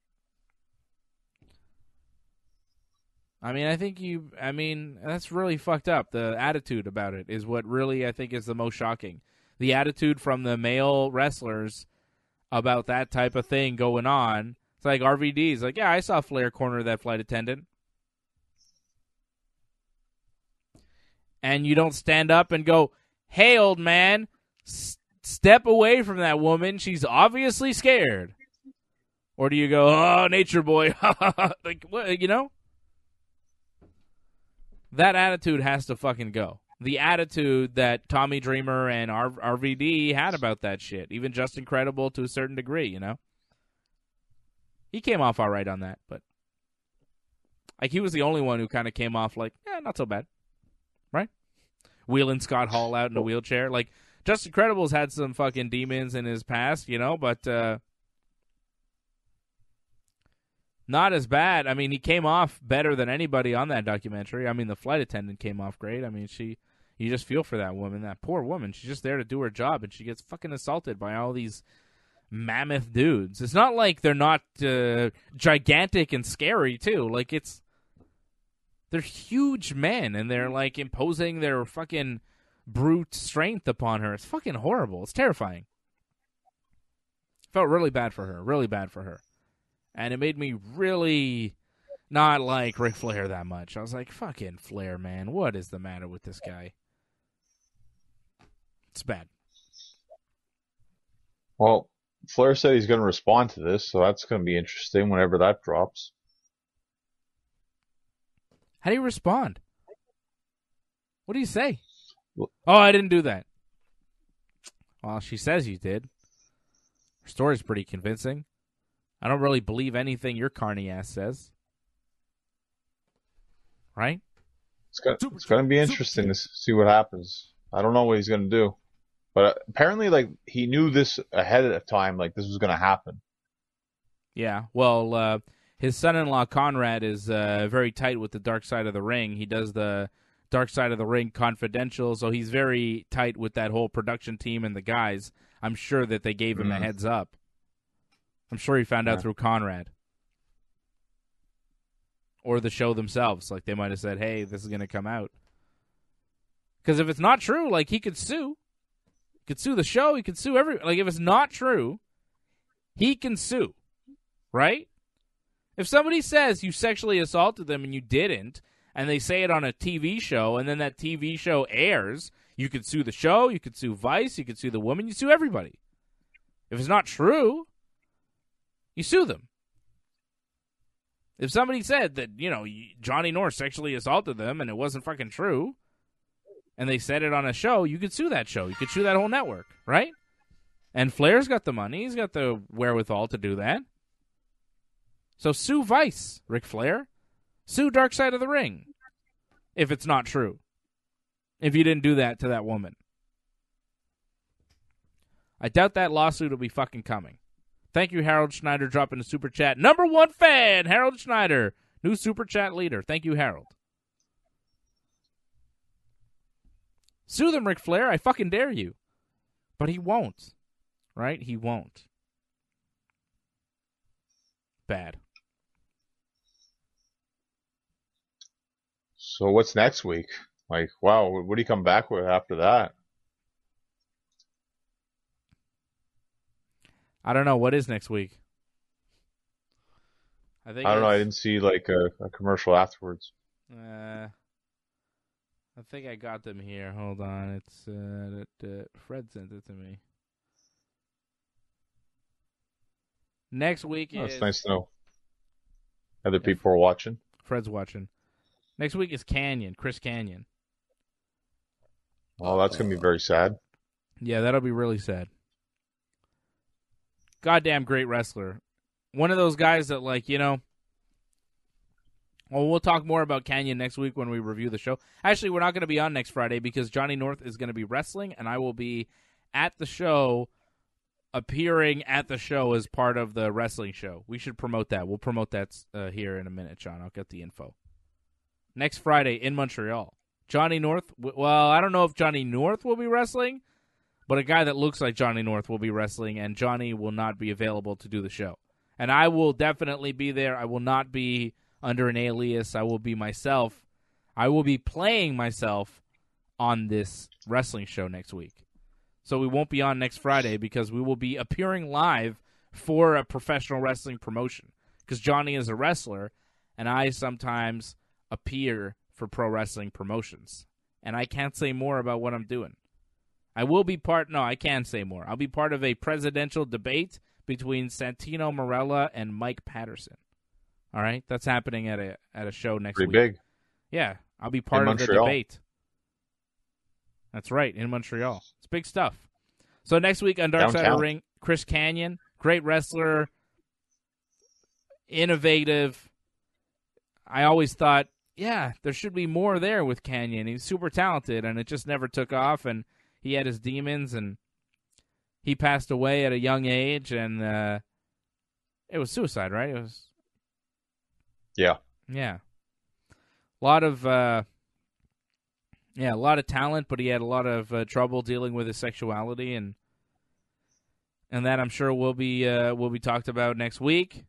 I mean, I think you, I mean, that's really fucked up. The attitude about it is what really, I think, is the most shocking. The attitude from the male wrestlers about that type of thing going on. It's like R V D's like, yeah, I saw Flair corner that flight attendant. And you don't stand up and go, hey, old man, s- step away from that woman. She's obviously scared. Or do you go, oh, nature boy. Like, what, you know? That attitude has to fucking go. The attitude that Tommy Dreamer and R- RVD had about that shit. Even Justin Credible to a certain degree, you know? He came off all right on that, but like he was the only one who kind of came off like, yeah, not so bad. Right? Wheeling Scott Hall out in a wheelchair. Like, Justin Credible's had some fucking demons in his past, you know, but uh, not as bad. I mean, he came off better than anybody on that documentary. I mean, the flight attendant came off great. I mean, she, you just feel for that woman, that poor woman. She's just there to do her job, and she gets fucking assaulted by all these mammoth dudes. It's not like they're not uh, gigantic and scary, too. Like, it's, they're huge men, and they're, like, imposing their fucking brute strength upon her. It's fucking horrible. It's terrifying. Felt really bad for her. Really bad for her. And it made me really not like Ric Flair that much. I was like, fucking Flair, man. What is the matter with this guy? It's bad. Well, Flair said he's going to respond to this, so that's going to be interesting whenever that drops. How do you respond? What do you say? Well, oh, I didn't do that. Well, she says you did. Her story's pretty convincing. I don't really believe anything your carny ass says. Right? It's going it's to be interesting to see what happens. I don't know what he's going to do. But apparently, like, he knew this ahead of time, like, this was going to happen. Yeah, well, uh, his son-in-law Conrad is uh, very tight with the Dark Side of the Ring. He does the Dark Side of the Ring Confidential, so he's very tight with that whole production team and the guys. I'm sure that they gave him Mm. a heads up. I'm sure he found out Yeah. through Conrad. Or the show themselves. Like, they might have said, hey, this is going to come out. Because if it's not true, like, he could sue. He could sue the show. He could sue every. Like, if it's not true, he can sue. Right? If somebody says you sexually assaulted them and you didn't, and they say it on a T V show, and then that T V show airs, you could sue the show, you could sue Vice, you could sue the woman, you sue everybody. If it's not true, you sue them. If somebody said that, you know, Johnny North sexually assaulted them and it wasn't fucking true, and they said it on a show, you could sue that show. You could sue that whole network, right? And Flair's got the money. He's got the wherewithal to do that. So sue Vice, Ric Flair. Sue Dark Side of the Ring if it's not true. If you didn't do that to that woman. I doubt that lawsuit will be fucking coming. Thank you, Harold Schneider, dropping a super chat. Number one fan, Harold Schneider, new super chat leader. Thank you, Harold. Sue them, Ric Flair. I fucking dare you. But he won't. Right? He won't. Bad. So what's next week? Like, wow, what do you come back with after that? I don't know. What is next week? I think I don't know. I it's- didn't see like a, a commercial afterwards. Uh, I think I got them here. Hold on. It's uh, that, uh, Fred sent it to me. Next week Oh, is it's nice to know other Yeah. people are watching. Fred's watching. Next week is Canyon, Chris Canyon. Oh, that's gonna be very sad. Yeah, that'll be really sad. Goddamn great wrestler. One of those guys that, like, you know. Well, we'll talk more about Canyon next week when we review the show. Actually, we're not going to be on next Friday because Johnny North is going to be wrestling, and I will be at the show, appearing at the show as part of the wrestling show. We should promote that. We'll promote that uh, here in a minute, Sean. I'll get the info. Next Friday in Montreal. Johnny North, well, I don't know if Johnny North will be wrestling, but a guy that looks like Johnny North will be wrestling, and Johnny will not be available to do the show. And I will definitely be there. I will not be under an alias. I will be myself. I will be playing myself on this wrestling show next week. So we won't be on next Friday because we will be appearing live for a professional wrestling promotion. Because Johnny is a wrestler, and I sometimes appear for pro wrestling promotions. And I can't say more about what I'm doing. I will be part, no, I can say more. I'll be part of a presidential debate between Santino Marella and Mike Patterson. All right? That's happening at a at a show next Pretty week. big. Yeah, I'll be part In of the Montreal. debate. That's right, in Montreal. It's big stuff. So next week on Dark Side of the Downtown. Ring, Chris Canyon, great wrestler, innovative. I always thought, yeah, there should be more there with Canyon. He's super talented, and it just never took off, and he had his demons, and he passed away at a young age, and uh, it was suicide, right? It was, Yeah. yeah. A lot of, uh, yeah, a lot of talent, but he had a lot of uh, trouble dealing with his sexuality, and and that I'm sure will be uh, will be talked about next week.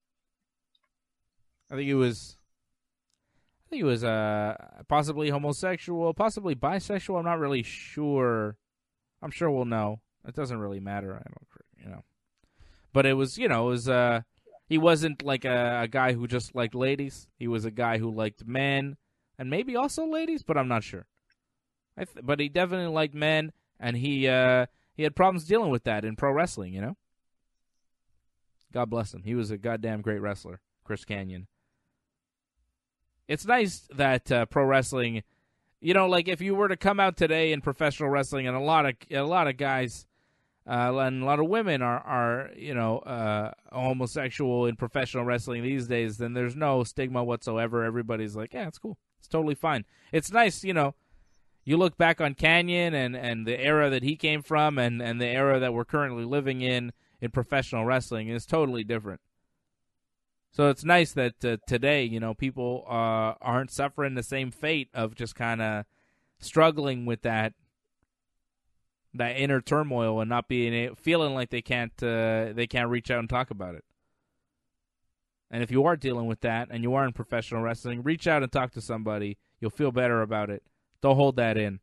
I think he was, I think he was uh, possibly homosexual, possibly bisexual. I'm not really sure. I'm sure we'll know. It doesn't really matter. I don't, you know. But it was, you know, it was. Uh, he wasn't like a, a guy who just liked ladies. He was a guy who liked men and maybe also ladies, but I'm not sure. I th- but he definitely liked men, and he uh, he had problems dealing with that in pro wrestling. You know. God bless him. He was a goddamn great wrestler, Chris Canyon. It's nice that uh, pro wrestling, you know, like if you were to come out today in professional wrestling, and a lot of a lot of guys uh, and a lot of women are are you know uh, homosexual in professional wrestling these days, then there's no stigma whatsoever. Everybody's like, yeah, it's cool, it's totally fine. It's nice, you know. You look back on Canyon and, and the era that he came from, and, and the era that we're currently living in in professional wrestling is totally different. So it's nice that uh, today, you know, people uh, aren't suffering the same fate of just kind of struggling with that that inner turmoil and not being feeling like they can't uh, they can't reach out and talk about it. And if you are dealing with that and you are in professional wrestling, reach out and talk to somebody. You'll feel better about it. Don't hold that in.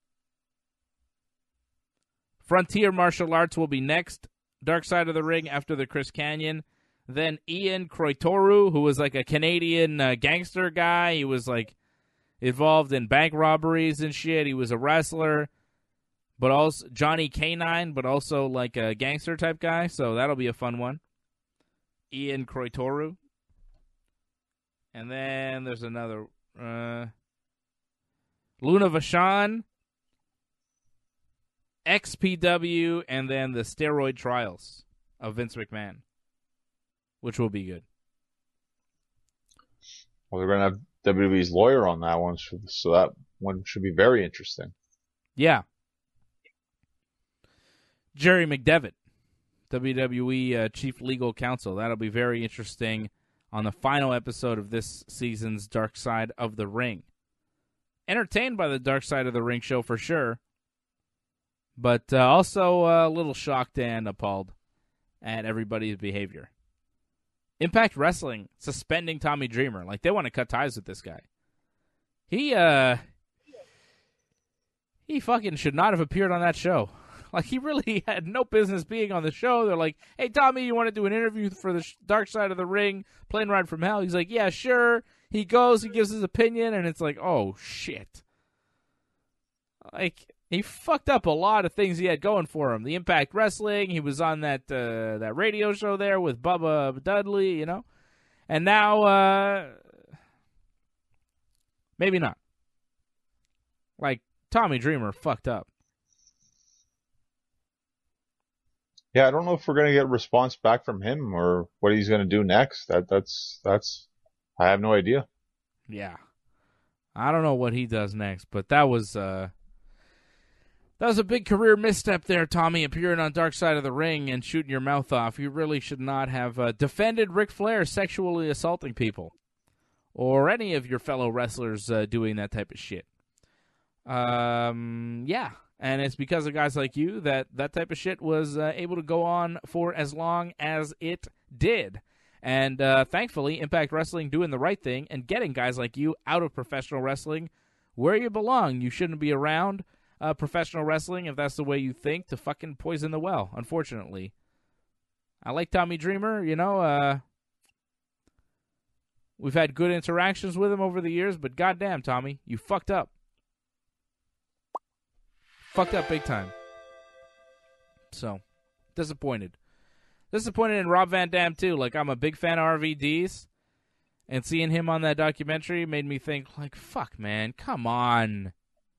Frontier Martial Arts will be next. Dark Side of the Ring after the Chris Kanyon. Then Ian Kroitoru, who was like a Canadian uh, gangster guy. He was like involved in bank robberies and shit. He was a wrestler, but also Johnny Canine, but also like a gangster type guy. So that'll be a fun one. Ian Kroitoru. And then there's another uh, Luna Vachon, X P W, and then the steroid trials of Vince McMahon, which will be good. Well, they're going to have W W E's lawyer on that one, so that one should be very interesting. Yeah. Jerry McDevitt, W W E uh, Chief Legal Counsel. That'll be very interesting on the final episode of this season's Dark Side of the Ring. Entertained by the Dark Side of the Ring show for sure, but uh, also uh, a little shocked and appalled at everybody's behavior. Impact Wrestling suspending Tommy Dreamer. Like, they want to cut ties with this guy. He, uh... He fucking should not have appeared on that show. Like, he really had no business being on the show. They're like, hey, Tommy, you want to do an interview for the Dark Side of the Ring, Plane Ride from Hell? He's like, yeah, sure. He goes, he gives his opinion, and it's like, oh, shit. Like, he fucked up a lot of things he had going for him. The Impact Wrestling, he was on that uh, that radio show there with Bubba Dudley, you know? And now, uh, maybe not. Like, Tommy Dreamer fucked up. Yeah, I don't know if we're going to get a response back from him or what he's going to do next. That that's that's I have no idea. Yeah. I don't know what he does next, but that was uh that was a big career misstep there, Tommy, appearing on Dark Side of the Ring and shooting your mouth off. You really should not have uh, defended Ric Flair sexually assaulting people or any of your fellow wrestlers uh, doing that type of shit. Um, yeah. And it's because of guys like you that that type of shit was uh, able to go on for as long as it did. And uh, thankfully, Impact Wrestling doing the right thing and getting guys like you out of professional wrestling where you belong. You shouldn't be around uh, professional wrestling if that's the way you think, to fucking poison the well, unfortunately. I like Tommy Dreamer, you know. Uh, we've had good interactions with him over the years, but goddamn, Tommy, you fucked up. Fucked up big time. So, disappointed. Disappointed in Rob Van Dam, too. Like, I'm a big fan of R V D's. And seeing him on that documentary made me think, like, fuck, man, come on.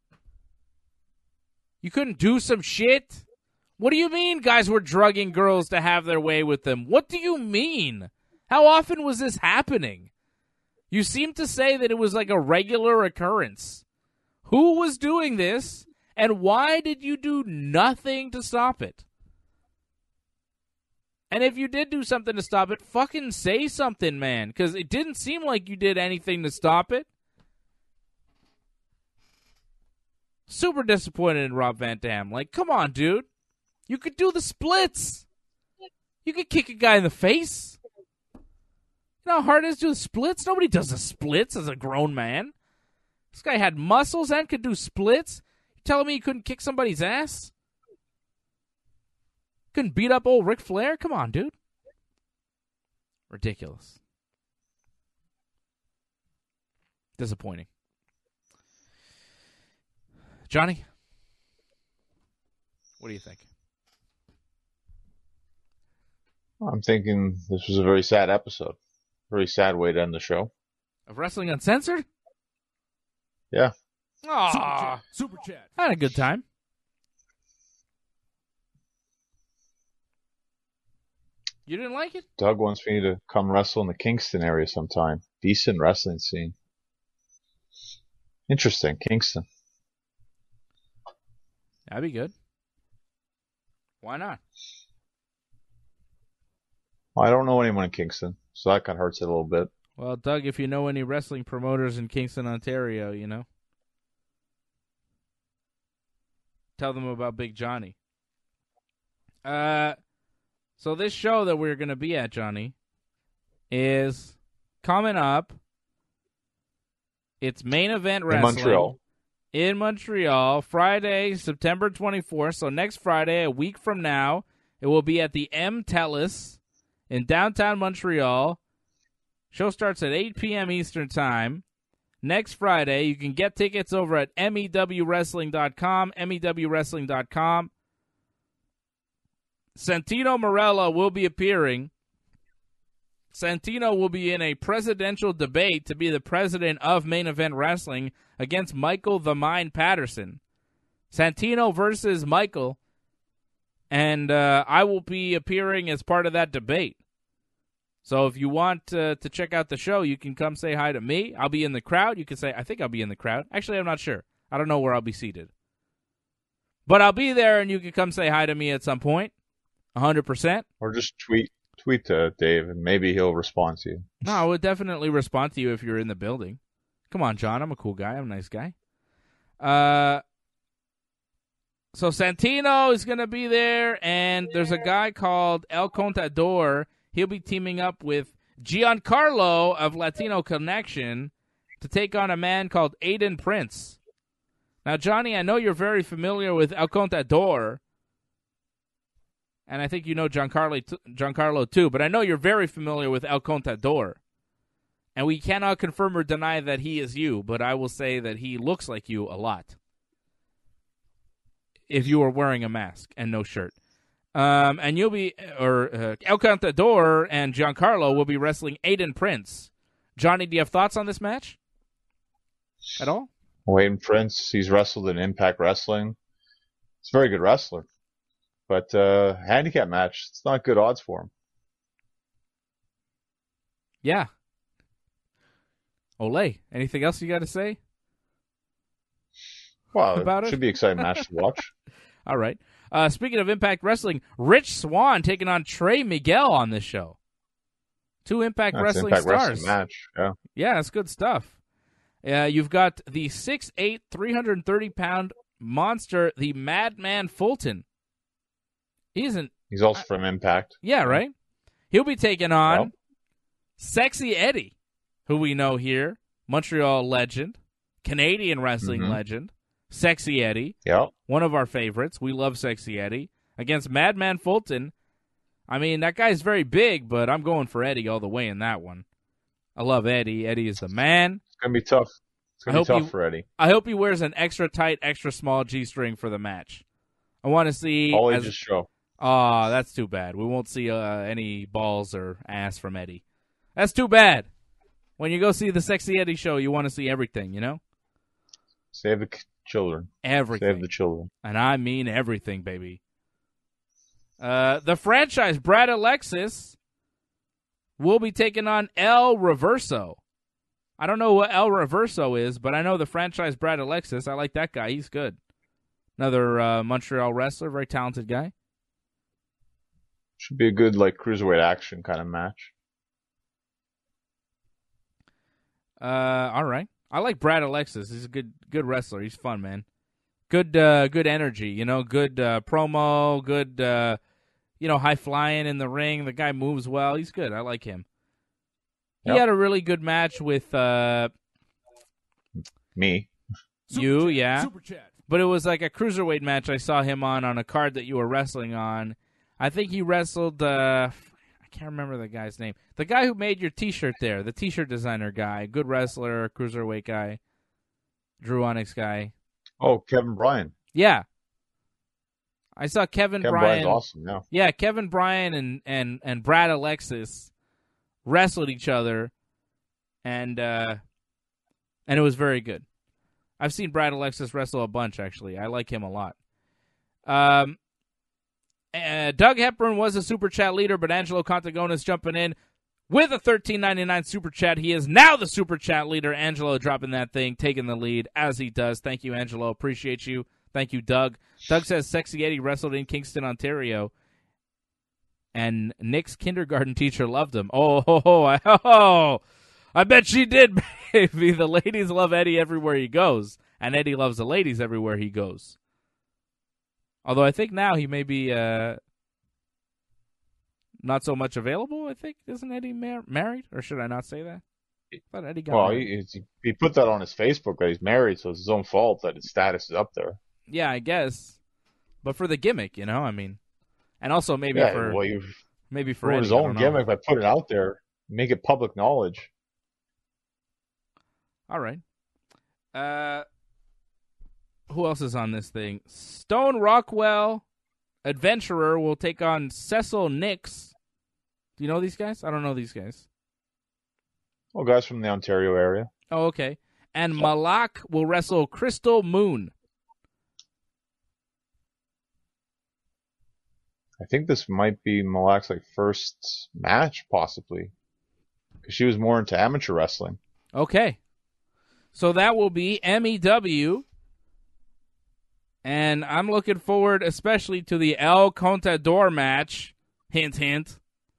You couldn't do some shit? What do you mean guys were drugging girls to have their way with them? What do you mean? How often was this happening? You seem to say that it was like a regular occurrence. Who was doing this? And why did you do nothing to stop it? And if you did do something to stop it, fucking say something, man. Because it didn't seem like you did anything to stop it. Super disappointed in Rob Van Dam. Like, come on, dude. You could do the splits. You could kick a guy in the face. You know how hard it is to do the splits? Nobody does the splits as a grown man. This guy had muscles and could do splits. Telling me you couldn't kick somebody's ass? Couldn't beat up old Ric Flair? Come on, dude. Ridiculous. Disappointing. Johnny? What do you think? I'm thinking this was a very sad episode. Very sad way to end the show. Of Wrestling Uncensored? Yeah. Aww. Super chat. Super chat. I had a good time. You didn't like it? Doug wants me to come wrestle in the Kingston area sometime. Decent wrestling scene. Interesting. Kingston. That'd be good. Why not? I don't know anyone in Kingston, so that kind of hurts it a little bit. Well, Doug, if you know any wrestling promoters in Kingston, Ontario, you know, tell them about Big Johnny. Uh, so this show that we're going to be at, Johnny, is coming up. It's Main Event Wrestling. In Montreal. In Montreal, Friday, September twenty-fourth. So next Friday, a week from now, it will be at the M Telus in downtown Montreal. Show starts at eight p.m. Eastern Time. Next Friday, you can get tickets over at M E W wrestling dot com, M E W wrestling dot com. Santino Marella will be appearing. Santino will be in a presidential debate to be the president of Main Event Wrestling against Michael the Mind Patterson. Santino versus Michael, and uh, I will be appearing as part of that debate. So if you want uh, to check out the show, you can come say hi to me. I'll be in the crowd. You can say, I think I'll be in the crowd. Actually, I'm not sure. I don't know where I'll be seated. But I'll be there, and you can come say hi to me at some point. one hundred percent. Or just tweet tweet to Dave, and maybe he'll respond to you. No, I would definitely respond to you if you're in the building. Come on, John. I'm a cool guy. I'm a nice guy. Uh, so Santino is going to be there, and there's a guy called El Contador. He'll be teaming up with Giancarlo of Latino Connection to take on a man called Aiden Prince. Now, Johnny, I know you're very familiar with El Contador, and I think you know Giancarlo, Giancarlo too, but I know you're very familiar with El Contador. And we cannot confirm or deny that he is you, but I will say that he looks like you a lot. If you are wearing a mask and no shirt. Um, and you'll be, or uh, El Contador and Giancarlo will be wrestling Aiden Prince. Johnny, do you have thoughts on this match? At all? Wayne Prince, he's wrestled in Impact Wrestling. He's a very good wrestler. But uh, handicap match, it's not good odds for him. Yeah. Ole, anything else you got to say? Well, about it it? should be an exciting match to watch. All right. Uh, speaking of Impact Wrestling, Rich Swann taking on Trey Miguel on this show. Two Impact That's Wrestling Impact stars. Wrestling match, yeah. Yeah, that's good stuff. Uh, you've got the six foot eight, three hundred thirty pound monster, the Madman Fulton. He isn't. He's also from Impact. Yeah, right? He'll be taking on Well. Sexy Eddie, who we know here, Montreal legend, Canadian wrestling Mhm. legend, Sexy Eddie, Yeah. one of our favorites. We love Sexy Eddie. Against Madman Fulton. I mean, that guy's very big, but I'm going for Eddie all the way in that one. I love Eddie. Eddie is the man. It's going to be tough. It's I going to be hope tough you- for Eddie. I hope he wears an extra tight, extra small G-string for the match. I want to see... All as- ages show. Aw, that's too bad. We won't see uh, any balls or ass from Eddie. That's too bad. When you go see the Sexy Eddie show, you want to see everything, you know? Save the k- children. Everything. Save the children. And I mean everything, baby. Uh, the franchise, Brad Alexis, will be taking on El Reverso. I don't know what El Reverso is, but I know the franchise Brad Alexis. I like that guy. He's good. Another uh, Montreal wrestler, very talented guy. Should be a good, like, cruiserweight action kind of match. Uh, all right. I like Brad Alexis. He's a good good wrestler. He's fun, man. Good uh, good energy, you know, good uh, promo, good, uh, you know, high flying in the ring. The guy moves well. He's good. I like him. He Yep. had a really good match with uh, Me. you, yeah. Super chat. But it was like a cruiserweight match I saw him on on a card that you were wrestling on. I think he wrestled, uh, I can't remember the guy's name. The guy who made your T-shirt there, the T-shirt designer guy, good wrestler, cruiserweight guy, Drew Onyx guy. Oh, Kevin Bryan. Yeah. I saw Kevin, Kevin Bryan. Bryan's awesome, yeah. Yeah, Kevin Bryan and, and, and Brad Alexis wrestled each other, and uh, and it was very good. I've seen Brad Alexis wrestle a bunch, actually. I like him a lot. Um, uh, Doug Hepburn was a Super Chat leader, but Angelo Contagona's jumping in with a thirteen ninety-nine Super Chat. He is now the Super Chat leader. Angelo dropping that thing, taking the lead, as he does. Thank you, Angelo. Appreciate you. Thank you, Doug. Doug says Sexy Eddie wrestled in Kingston, Ontario. and Nick's kindergarten teacher loved him. Oh, ho, ho, I, oh, I bet she did, baby. The ladies love Eddie everywhere he goes, and Eddie loves the ladies everywhere he goes. Although I think now he may be uh, not so much available, I think. Isn't Eddie mar- married? Or should I not say that? I thought Eddie got Well, married. he, he put that on his Facebook that he's married, so it's his own fault that his status is up there. Yeah, I guess. But for the gimmick, you know, I mean. And also maybe yeah, for well, you've maybe for ruined Eddie, his I own don't know. gimmick by putting it out there. Make it public knowledge. All right. Uh, who else is on this thing? Stone Rockwell, Adventurer, will take on Cecil Nix. Do you know these guys? I don't know these guys. Well, guys from the Ontario area. Oh, okay. And Malak will wrestle Crystal Moon. I think this might be Malak's like first match, possibly, because she was more into amateur wrestling. Okay. So that will be M E W. And I'm looking forward especially to the El Contador match. Hint, hint.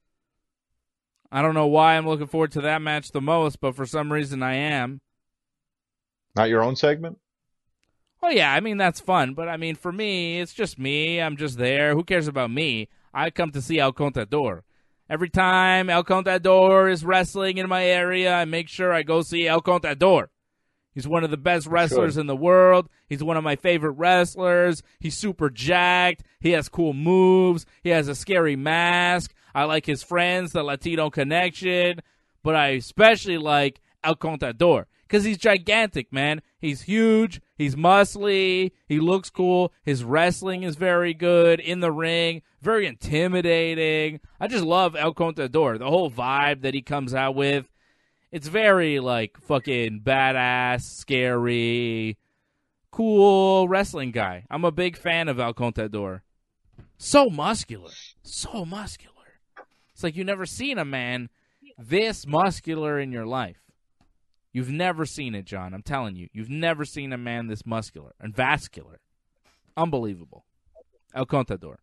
I don't know why I'm looking forward to that match the most, but for some reason I am. Not your own segment? Oh, yeah, I mean, that's fun. But, I mean, for me, it's just me. I'm just there. Who cares about me? I come to see El Contador. Every time El Contador is wrestling in my area, I make sure I go see El Contador. He's one of the best wrestlers in the world. He's one of my favorite wrestlers. He's super jacked. He has cool moves. He has a scary mask. I like his friends, the Latino Connection. But I especially like El Contador because he's gigantic, man. He's huge. He's muscly. He looks cool. His wrestling is very good in the ring. Very intimidating. I just love El Contador. The whole vibe that he comes out with. It's very, like, fucking badass, scary, cool wrestling guy. I'm a big fan of El Contador. So muscular. So muscular. It's like you've never seen a man this muscular in your life. You've never seen it, John. I'm telling you. You've never seen a man this muscular and vascular. Unbelievable. El Contador.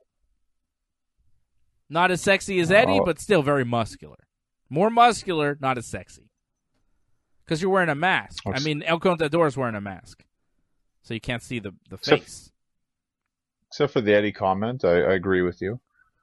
Not as sexy as Eddie, but still very muscular. More muscular, not as sexy. Because you're wearing a mask. I mean, El Contador is wearing a mask. So you can't see the, the face. Except, except for the Eddie comment, I, I agree with you.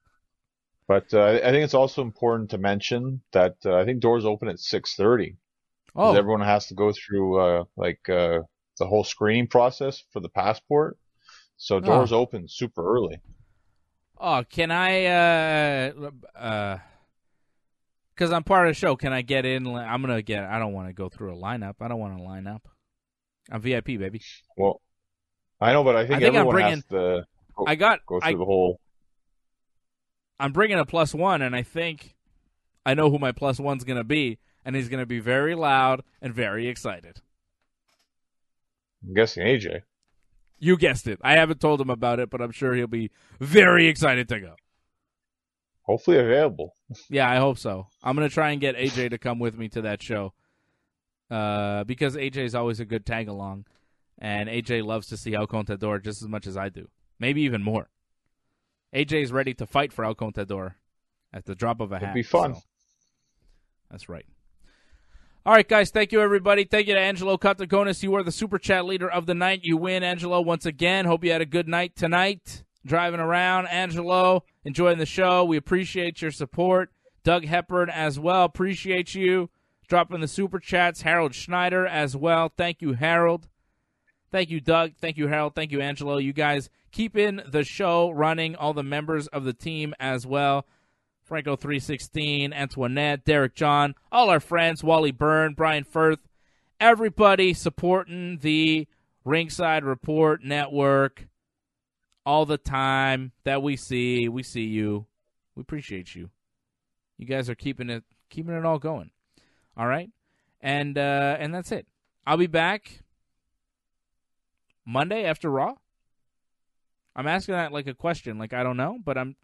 But uh, I think it's also important to mention that uh, I think doors open at six thirty. Oh. Everyone has to go through uh, like uh, the whole screening process for the passport. So doors oh. open super early. Oh, can I... Uh, uh, Because I'm part of the show, can I get in? I'm going to get, I don't want to go through a lineup. I don't want to line up. I'm V I P, baby. Well, I know, but I think, I think everyone I'm bringing, has to go, I got, go through I, the whole... I'm bringing a plus one, and I think I know who my plus one's going to be, and he's going to be very loud and very excited. I'm guessing A J. You guessed it. I haven't told him about it, but I'm sure he'll be very excited to go. Hopefully available. Yeah, I hope so. I'm going to try and get A J to come with me to that show uh, because A J is always a good tag-along, and A J loves to see El Contador just as much as I do, maybe even more. A J is ready to fight for El Contador at the drop of a hat. It'd be fun. So. That's right. All right, guys, thank you, everybody. Thank you to Angelo Katakonis. You are the Super Chat leader of the night. You win, Angelo, once again. Hope you had a good night tonight. Driving around, Angelo, enjoying the show. We appreciate your support. Doug Hepburn as well, appreciate you. Dropping the Super Chats. Harold Schneider as well. Thank you, Harold. Thank you, Doug. Thank you, Harold. Thank you, Angelo. You guys keeping the show running. All the members of the team as well. Franco three sixteen, Antoinette, Derek John, all our friends, Wally Byrne, Brian Firth, everybody supporting the Ringside Report Network all the time that we see. We see you. We appreciate you. You guys are keeping it keeping it all going. All right? And uh, and that's it. I'll be back Monday after Raw. I'm asking that like a question. Like, I don't know, but I'm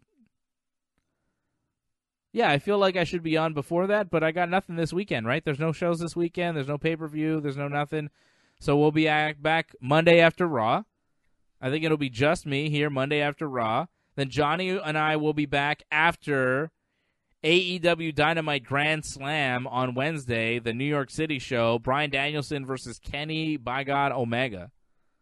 Yeah, I feel like I should be on before that, but I got nothing this weekend, right? There's no shows this weekend. There's no pay-per-view. There's no nothing. So we'll be back Monday after Raw. I think it'll be just me here Monday after Raw. Then Johnny and I will be back after A E W Dynamite Grand Slam on Wednesday, the New York City show. Bryan Danielson versus Kenny, by God, Omega.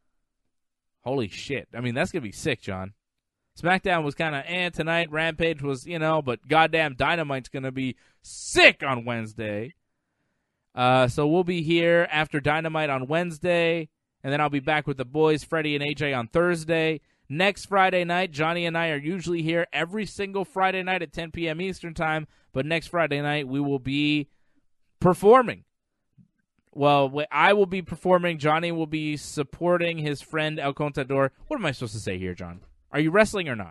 Holy shit. I mean, that's going to be sick, John. SmackDown was kind of eh tonight. Rampage was, you know, but goddamn Dynamite's going to be sick on Wednesday. Uh, so we'll be here after Dynamite on Wednesday, and then I'll be back with the boys, Freddie and A J, on Thursday. Next Friday night, Johnny and I are usually here every single Friday night at ten p.m. Eastern Time, but next Friday night we will be performing. Well, I will be performing. Johnny will be supporting his friend El Contador. What am I supposed to say here, John? Are you wrestling or not?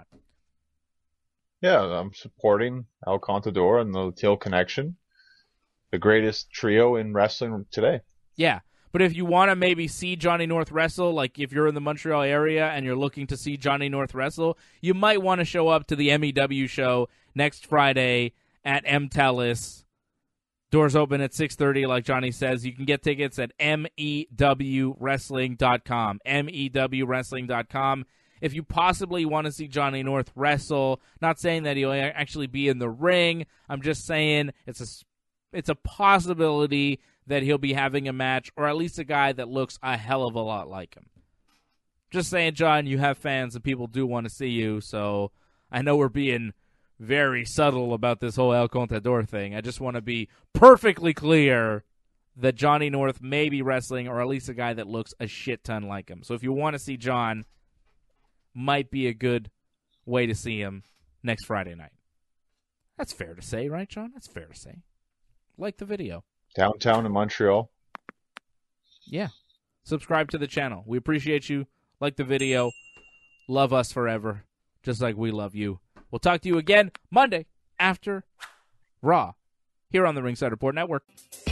Yeah, I'm supporting El Contador and the Teal Connection, the greatest trio in wrestling today. Yeah, but if you want to maybe see Johnny North wrestle, like if you're in the Montreal area and you're looking to see Johnny North wrestle, you might want to show up to the M E W show next Friday at M Telus. Doors open at six thirty, like Johnny says. You can get tickets at M E W wrestling dot com, M E W wrestling dot com. If you possibly want to see Johnny North wrestle, not saying that he'll actually be in the ring, I'm just saying it's a, it's a possibility that he'll be having a match, or at least a guy that looks a hell of a lot like him. Just saying, John, you have fans and people do want to see you, so I know we're being very subtle about this whole El Contador thing. I just want to be perfectly clear that Johnny North may be wrestling, or at least a guy that looks a shit ton like him. So if you want to see John, might be a good way to see him next Friday night. That's fair to say, right, John? That's fair to say. Like the video. Downtown in Montreal. Yeah. Subscribe to the channel. We appreciate you. Like the video. Love us forever. Just like we love you. We'll talk to you again Monday after Raw here on the Ringside Report Network.